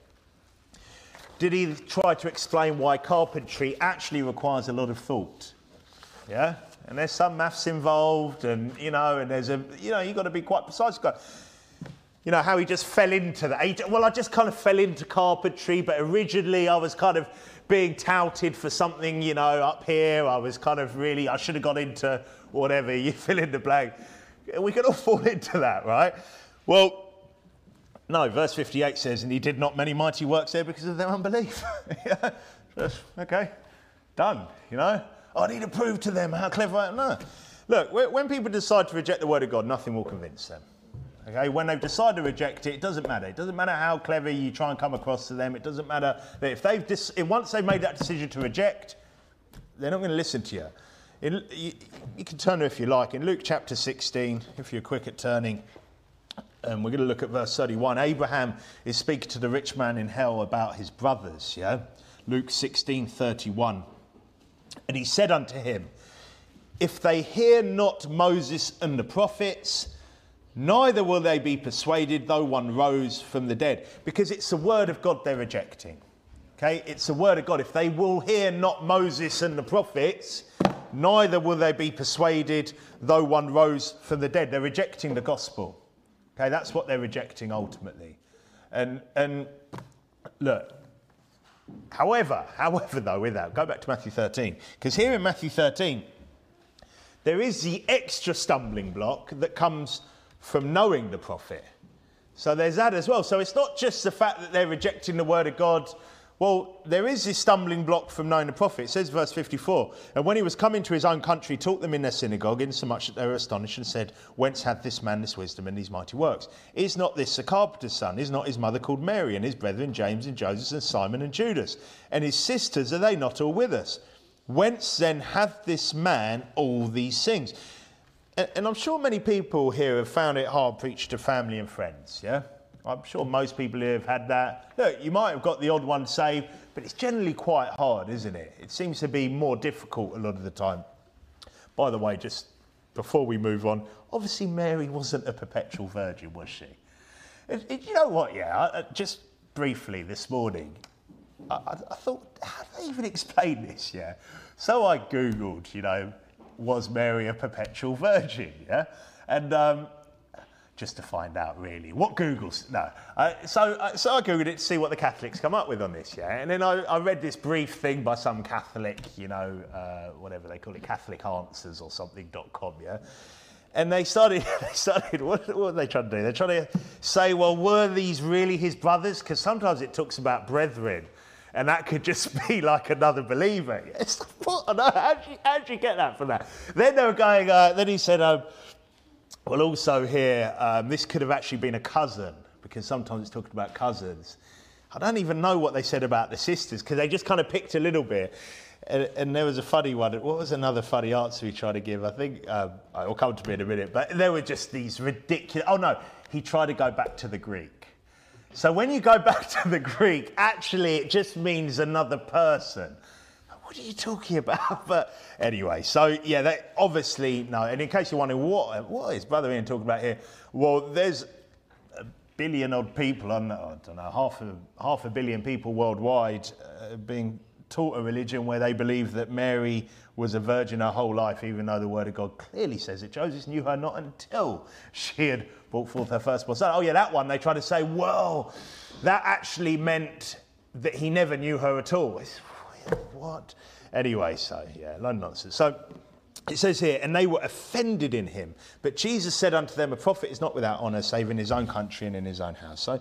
Did he try to explain why carpentry actually requires a lot of thought? Yeah? And there's some maths involved, and, and there's you've got to be quite precise. How he just fell into that. Well, I just kind of fell into carpentry, but originally I was kind of being touted for something, up here. I was kind of I should have got into whatever, you fill in the blank. We can all fall into that, right? Well, no, verse 58 says, and he did not many mighty works there because of their unbelief. Yeah, okay, done, I need to prove to them how clever I am. No. Look, when people decide to reject the word of God, nothing will convince them. Okay, when they've decided to reject it, it doesn't matter. It doesn't matter how clever you try and come across to them. It doesn't matter that once they've made that decision to reject, they're not going to listen to you. You can turn if you like. In Luke chapter 16, if you're quick at turning, we're going to look at verse 31. Abraham is speaking to the rich man in hell about his brothers. Yeah, Luke 16:31. And he said unto him, if they hear not Moses and the prophets, neither will they be persuaded though one rose from the dead. Because it's the word of God they're rejecting. Okay, it's the word of God. If they will hear not Moses and the prophets, neither will they be persuaded though one rose from the dead. They're rejecting the gospel. Okay, that's what they're rejecting ultimately. And look, however though, with that, go back to Matthew 13. Because here in Matthew 13, there is the extra stumbling block that comes from knowing the prophet. So there's that as well. So it's not just the fact that they're rejecting the word of God. Well, there is this stumbling block from knowing the prophet. It says, verse 54, and when he was come into his own country, he taught them in their synagogue, insomuch that they were astonished and said, whence hath this man this wisdom and these mighty works? Is not this a carpenter's son? Is not his mother called Mary, and his brethren James and Joseph and Simon and Judas? And his sisters, are they not all with us? Whence then hath this man all these things? And I'm sure many people here have found it hard preached to family and friends, yeah? I'm sure most people here have had that. Look, you might have got the odd one saved, but it's generally quite hard, isn't it? It seems to be more difficult a lot of the time. By the way, just before we move on, obviously Mary wasn't a perpetual virgin, was she? You know what, just briefly this morning, I thought, how do they even explain this, yeah? So I Googled, was Mary a perpetual virgin, yeah? And just to find out, really. What Google's? No. So I Googled it to see what the Catholics come up with on this, yeah? And then I read this brief thing by some Catholic, whatever they call it, Catholic Answers or something.com, yeah? And they started what are they trying to do? They're trying to say, well, were these really his brothers? Because sometimes it talks about brethren, and that could just be like another believer. It's like, what on earth? How'd you get that from that? Then they were going, then he said, well, also here, this could have actually been a cousin, because sometimes it's talking about cousins. I don't even know what they said about the sisters, because they just kind of picked a little bit. And there was a funny one. What was another funny answer he tried to give? I think, it'll come to me in a minute, but there were just these ridiculous... Oh, no, he tried to go back to the Greek. So when you go back to the Greek, actually, it just means another person. What are you talking about? But anyway, so yeah, they obviously no. And in case you're wondering what is Brother Ian talking about here, well, there's a billion odd people, I don't know, half a billion people worldwide being taught a religion where they believe that Mary was a virgin her whole life, even though the Word of God clearly says that Joseph knew her not until she had brought forth her firstborn son. Oh yeah, that one. They try to say, well, that actually meant that he never knew her at all. What? Anyway, so yeah, no nonsense. So it says here, and they were offended in him. But Jesus said unto them, a prophet is not without honour, save in his own country and in his own house. So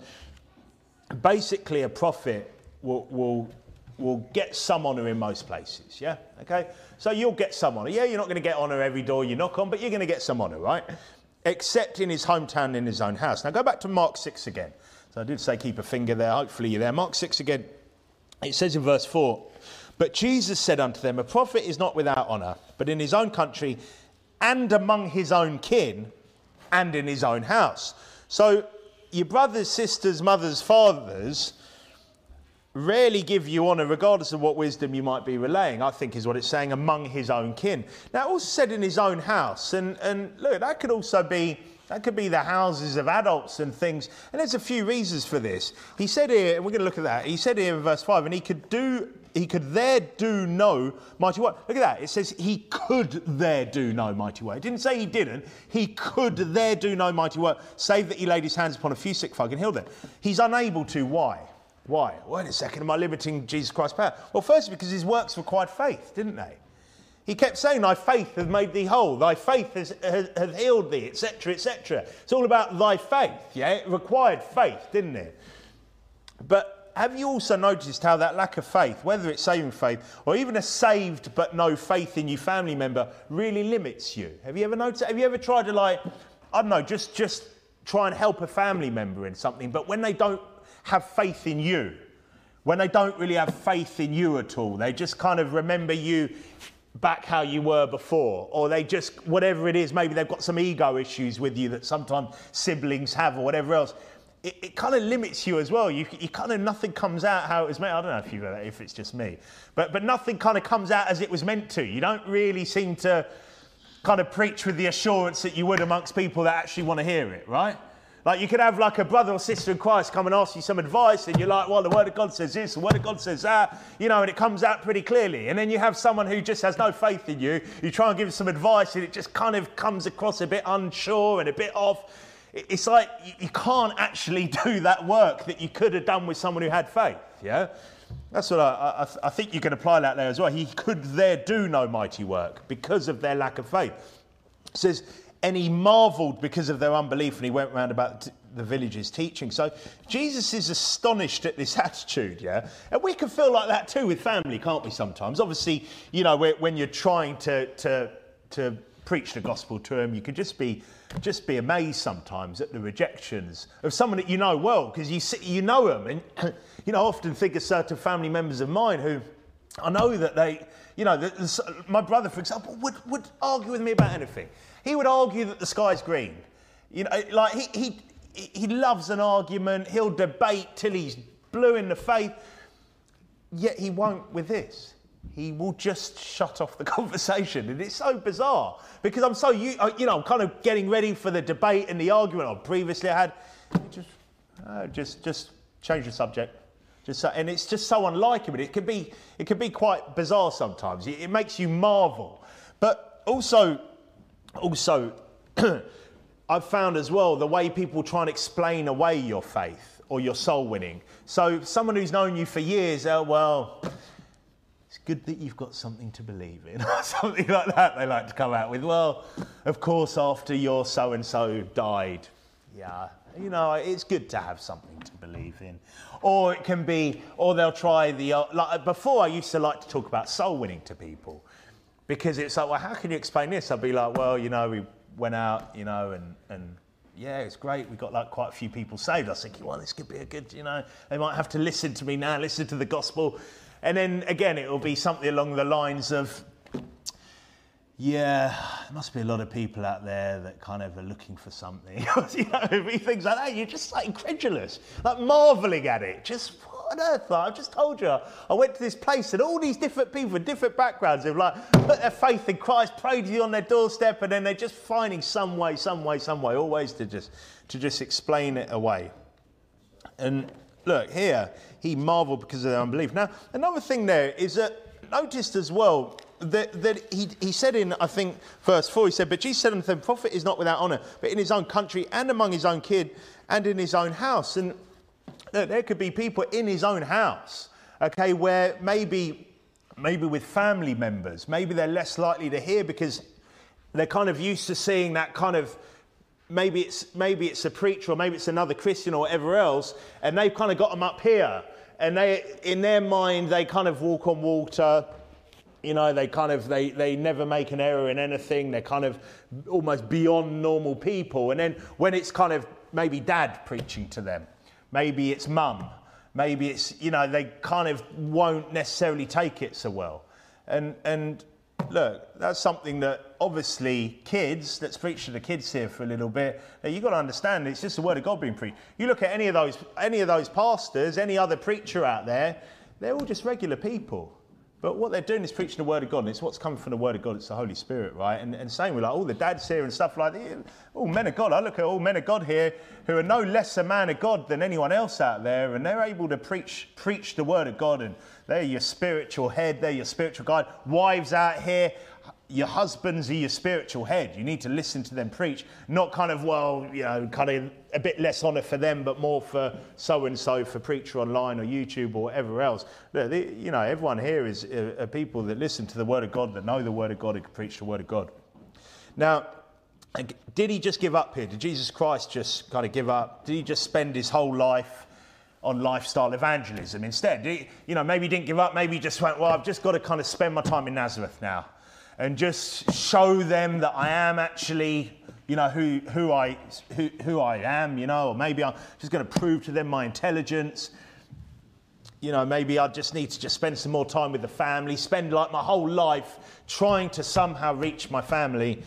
basically, a prophet will get some honour in most places, yeah? Okay? So you'll get some honour. Yeah, you're not going to get honour every door you knock on, but you're going to get some honour, right? Except in his hometown and in his own house. Now go back to Mark 6 again. So I did say keep a finger there. Hopefully you're there. Mark 6 again. It says in verse 4, but Jesus said unto them, a prophet is not without honour, but in his own country and among his own kin and in his own house. So your brothers, sisters, mothers, fathers rarely give you honour regardless of what wisdom you might be relaying, I think is what it's saying, among his own kin. Now it also said in his own house, and look, that could also be... That could be the houses of adults and things. And there's a few reasons for this. He said here, and we're going to look at that. He said here in verse 5, and he could there do no mighty work. Look at that. It says he could there do no mighty work. It didn't say he didn't. He could there do no mighty work, save that he laid his hands upon a few sick folk and healed them. He's unable to. Why? Why? Wait a second. Am I limiting Jesus Christ's power? Well, firstly, because his works required faith, didn't they? He kept saying, thy faith hath made thee whole. Thy faith hath healed thee, etc., etc. It's all about thy faith, yeah? It required faith, didn't it? But have you also noticed how that lack of faith, whether it's saving faith or even a saved but no faith in you family member, really limits you? Have you ever noticed that? Have you ever tried to just try and help a family member in something, but when they don't have faith in you, when they don't really have faith in you at all, they just kind of remember you back how you were before, or they just, whatever it is, maybe they've got some ego issues with you that sometimes siblings have or whatever else, it kind of limits you as well. You kind of, nothing comes out how it was meant. I don't know if it's just me, but nothing kind of comes out as it was meant to. You don't really seem to kind of preach with the assurance that you would amongst people that actually want to hear it, right? Like you could have like a brother or sister in Christ come and ask you some advice and you're like, well, the Word of God says this, the Word of God says that, and it comes out pretty clearly. And then you have someone who just has no faith in you. You try and give some advice and it just kind of comes across a bit unsure and a bit off. It's like you can't actually do that work that you could have done with someone who had faith, yeah? That's what I think you can apply that there as well. He could there do no mighty work because of their lack of faith. It says, and he marvelled because of their unbelief, and he went round about the villages teaching. So Jesus is astonished at this attitude, yeah? And we can feel like that too with family, can't we, sometimes? Obviously, you know, when you're trying to preach the gospel to them, you could just be amazed sometimes at the rejections of someone that you know well, because you know them. And, you know, I often think of certain family members of mine who I know that they, you know, my brother, for example, would argue with me about anything. He would argue that the sky's green. You know, like he loves an argument. He'll debate till he's blue in the face. Yet he won't with this. He will just shut off the conversation. And it's so bizarre because I'm so, I'm kind of getting ready for the debate and the argument I previously had. Just change the subject. And it's just so unlike him. And it can be quite bizarre sometimes. It makes you marvel. But also, I've found as well the way people try and explain away your faith or your soul winning. So someone who's known you for years, well, it's good that you've got something to believe in, or something like that they like to come out with. Well, of course, after your so-and-so died, yeah, you know, it's good to have something to believe in. Or it can be, or they'll try like before I used to like to talk about soul winning to people. Because it's like, well, how can you explain this? I'd be like, well, you know, we went out, you know, and yeah, it's great. We got like quite a few people saved. I was thinking, well, this could be a good, you know, they might have to listen to me now, listen to the gospel. And then again, it will be something along the lines of, yeah, there must be a lot of people out there that kind of are looking for something. You know, it'd be things like that. You're just like incredulous, like marveling at it. Just, what on earth? Like, I've just told you, I went to this place and all these different people with different backgrounds have like put their faith in Christ, prayed to you on their doorstep, and then they're just finding some way, always to just explain it away. And look, here, he marveled because of their unbelief. Now, another thing there is that, noticed as well, that he said in, I think, verse 4, he said, but Jesus said unto them, prophet is not without honour, but in his own country and among his own kid and in his own house. And there could be people in his own house, okay, where maybe with family members, maybe they're less likely to hear because they're kind of used to seeing that kind of, maybe it's a preacher or maybe it's another Christian or whatever else, and they've kind of got them up here, and they, in their mind, they kind of walk on water. You know, they never make an error in anything. They're kind of almost beyond normal people. And then when it's kind of maybe dad preaching to them, maybe it's mum, maybe it's, you know, they kind of won't necessarily take it so well. And look, that's something that obviously kids, let's preach to the kids here for a little bit. You've got to understand it's just the word of God being preached. You look at any of those pastors, any other preacher out there, they're all just regular people. But what they're doing is preaching the word of God, and it's what's coming from the word of God. It's the Holy Spirit, right? And same with like all the dads here and stuff like that. All men of God. I look at all men of God here who are no less a man of God than anyone else out there, and they're able to preach the word of God, and they're your spiritual head, they're your spiritual guide. Wives out here, your husbands are your spiritual head. You need to listen to them preach, not kind of, well, you know, kind of a bit less honour for them, but more for so-and-so, for preacher online or YouTube or whatever else. Look, you know, everyone here is people that listen to the word of God, that know the word of God, and can preach the word of God. Now, did he just give up here? Did Jesus Christ just kind of give up? Did he just spend his whole life on lifestyle evangelism instead? Maybe he didn't give up. Maybe he just went, well, I've just got to kind of spend my time in Nazareth now and just show them that I am actually, you know, who I am, you know, or maybe I'm just going to prove to them my intelligence. You know, maybe I just need to just spend some more time with the family, spend like my whole life trying to somehow reach my family.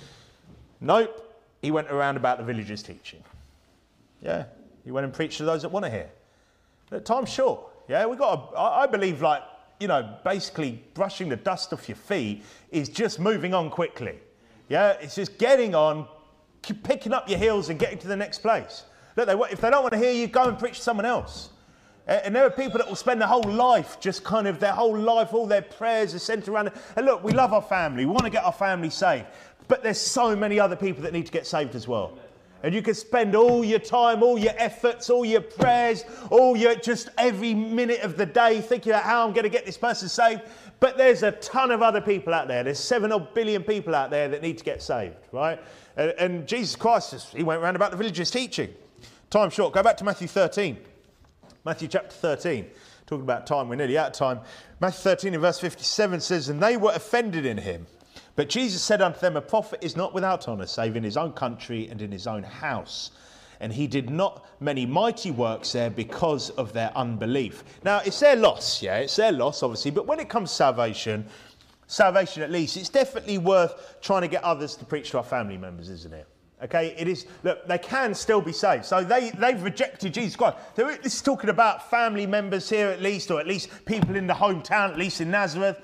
Nope, he went around about the villages teaching. Yeah, he went and preached to those that want to hear. But time's short. Yeah, I believe, like, you know, basically brushing the dust off your feet is just moving on quickly. Yeah, it's just getting on, picking up your heels and getting to the next place. Look, if they don't want to hear you, go and preach to someone else. And there are people that will spend their whole life, just kind of their whole life, all their prayers are centered around it. And look, we love our family. We want to get our family saved. But there's so many other people that need to get saved as well. And you can spend all your time, all your efforts, all your prayers, all your just every minute of the day thinking about how I'm going to get this person saved. But there's a ton of other people out there. There's 7 odd billion people out there that need to get saved, right? And Jesus Christ, he went around about the villages teaching. Time short. Go back to Matthew 13. Matthew chapter 13. Talking about time, we're nearly out of time. Matthew 13 in verse 57 says, and they were offended in him. But Jesus said unto them, a prophet is not without honour, save in his own country and in his own house. And he did not many mighty works there because of their unbelief. Now, it's their loss, yeah, it's their loss, obviously. But when it comes to salvation at least, it's definitely worth trying to get others to preach to our family members, isn't it? Okay, it is. Look, they can still be saved. So they've rejected Jesus Christ. This is talking about family members here at least, or at least people in the hometown, at least in Nazareth.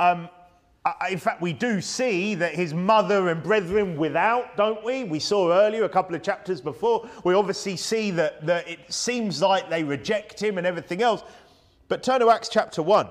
In fact, we do see that his mother and brethren without, don't we? We saw earlier, a couple of chapters before, we obviously see that it seems like they reject him and everything else. But turn to Acts chapter 1.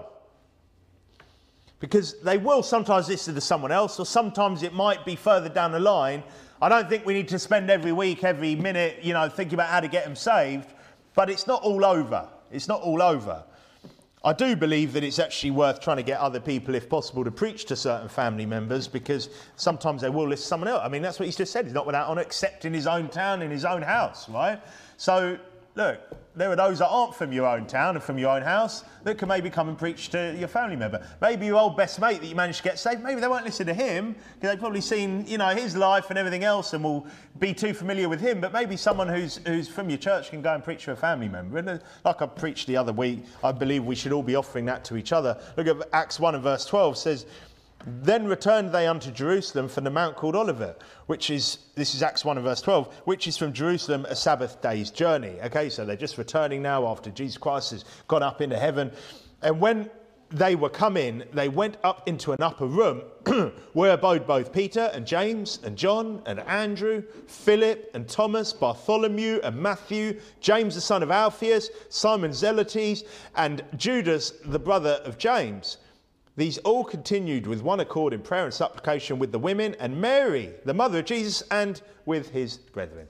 Because they will sometimes listen to someone else, or sometimes it might be further down the line. I don't think we need to spend every week, every minute, thinking about how to get them saved. But it's not all over. It's not all over. I do believe that it's actually worth trying to get other people, if possible, to preach to certain family members, because sometimes they will listen to someone else. I mean, that's what he's just said. He's not without honour, except in his own town, in his own house, right? So, look, there are those that aren't from your own town and from your own house that can maybe come and preach to your family member. Maybe your old best mate that you managed to get saved, maybe they won't listen to him because they've probably seen, his life and everything else and will be too familiar with him. But maybe someone who's from your church can go and preach to a family member. And like I preached the other week, I believe we should all be offering that to each other. Look at Acts 1 and verse 12 says, then returned they unto Jerusalem from the mount called Olivet, this is Acts 1 and verse 12, which is from Jerusalem a Sabbath day's journey. Okay, so they're just returning now after Jesus Christ has gone up into heaven. And when they were come in, they went up into an upper room where abode both Peter and James and John and Andrew, Philip and Thomas, Bartholomew and Matthew, James the son of Alphaeus, Simon Zelotes, and Judas the brother of James. These all continued with one accord in prayer and supplication with the women and Mary, the mother of Jesus, and with his brethren.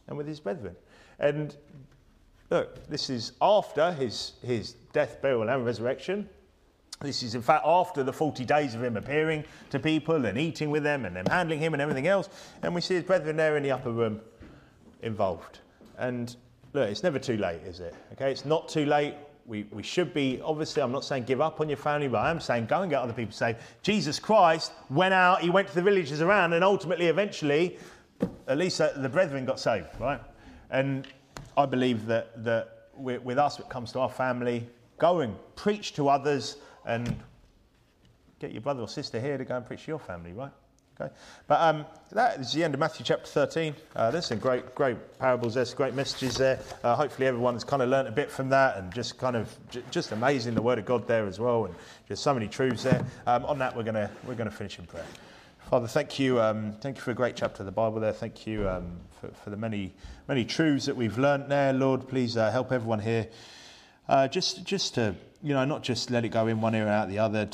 And look, this is after his death, burial and resurrection. This is in fact after the 40 days of him appearing to people and eating with them and them handling him and everything else. And we see his brethren there in the upper room involved. And look, it's never too late, is it? Okay, it's not too late. We should be, obviously, I'm not saying give up on your family, but I am saying go and get other people saved. Jesus Christ went out, he went to the villages around, and ultimately, eventually, at least the brethren got saved, right? And I believe that with us, when it comes to our family, go and preach to others and get your brother or sister here to go and preach to your family, right? Okay, but that is the end of Matthew chapter 13. There's some great parables there, some great messages there. Hopefully everyone's kind of learnt a bit from that, and just kind of just amazing the word of God there as well, and just so many truths there. On that, we're gonna finish in prayer. Father, thank you for a great chapter of the Bible there. Thank you for the many truths that we've learnt there. Lord, please help everyone here. Just to not just let it go in one ear and out the other.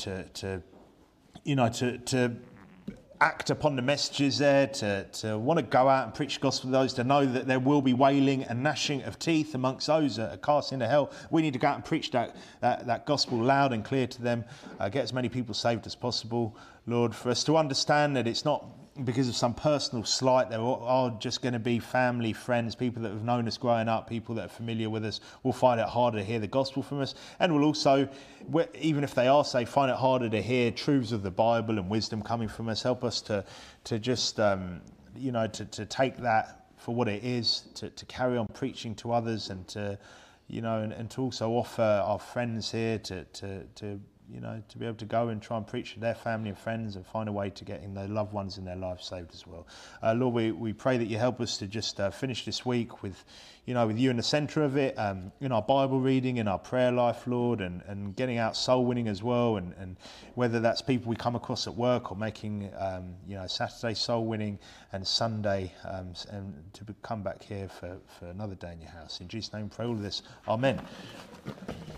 To act upon the messages there, to want to go out and preach the gospel to those, to know that there will be wailing and gnashing of teeth amongst those that are cast into hell. We need to go out and preach that gospel loud and clear to them, get as many people saved as possible, Lord, for us to understand that it's not because of some personal slight. There are just going to be family, friends, people that have known us growing up, people that are familiar with us will find it harder to hear the gospel from us, and will also, even if they are saved, find it harder to hear truths of the Bible and wisdom coming from us. Help us to just to take that for what it is, to carry on preaching to others, and to also offer our friends here to be able to go and try and preach to their family and friends and find a way to getting their loved ones in their lives saved as well. Lord, we pray that you help us to just finish this week with you in the centre of it, in our Bible reading, in our prayer life, Lord, and getting out soul winning as well, and whether that's people we come across at work or making, Saturday soul winning and Sunday, and to come back here for another day in your house. In Jesus' name, we pray all of this. Amen.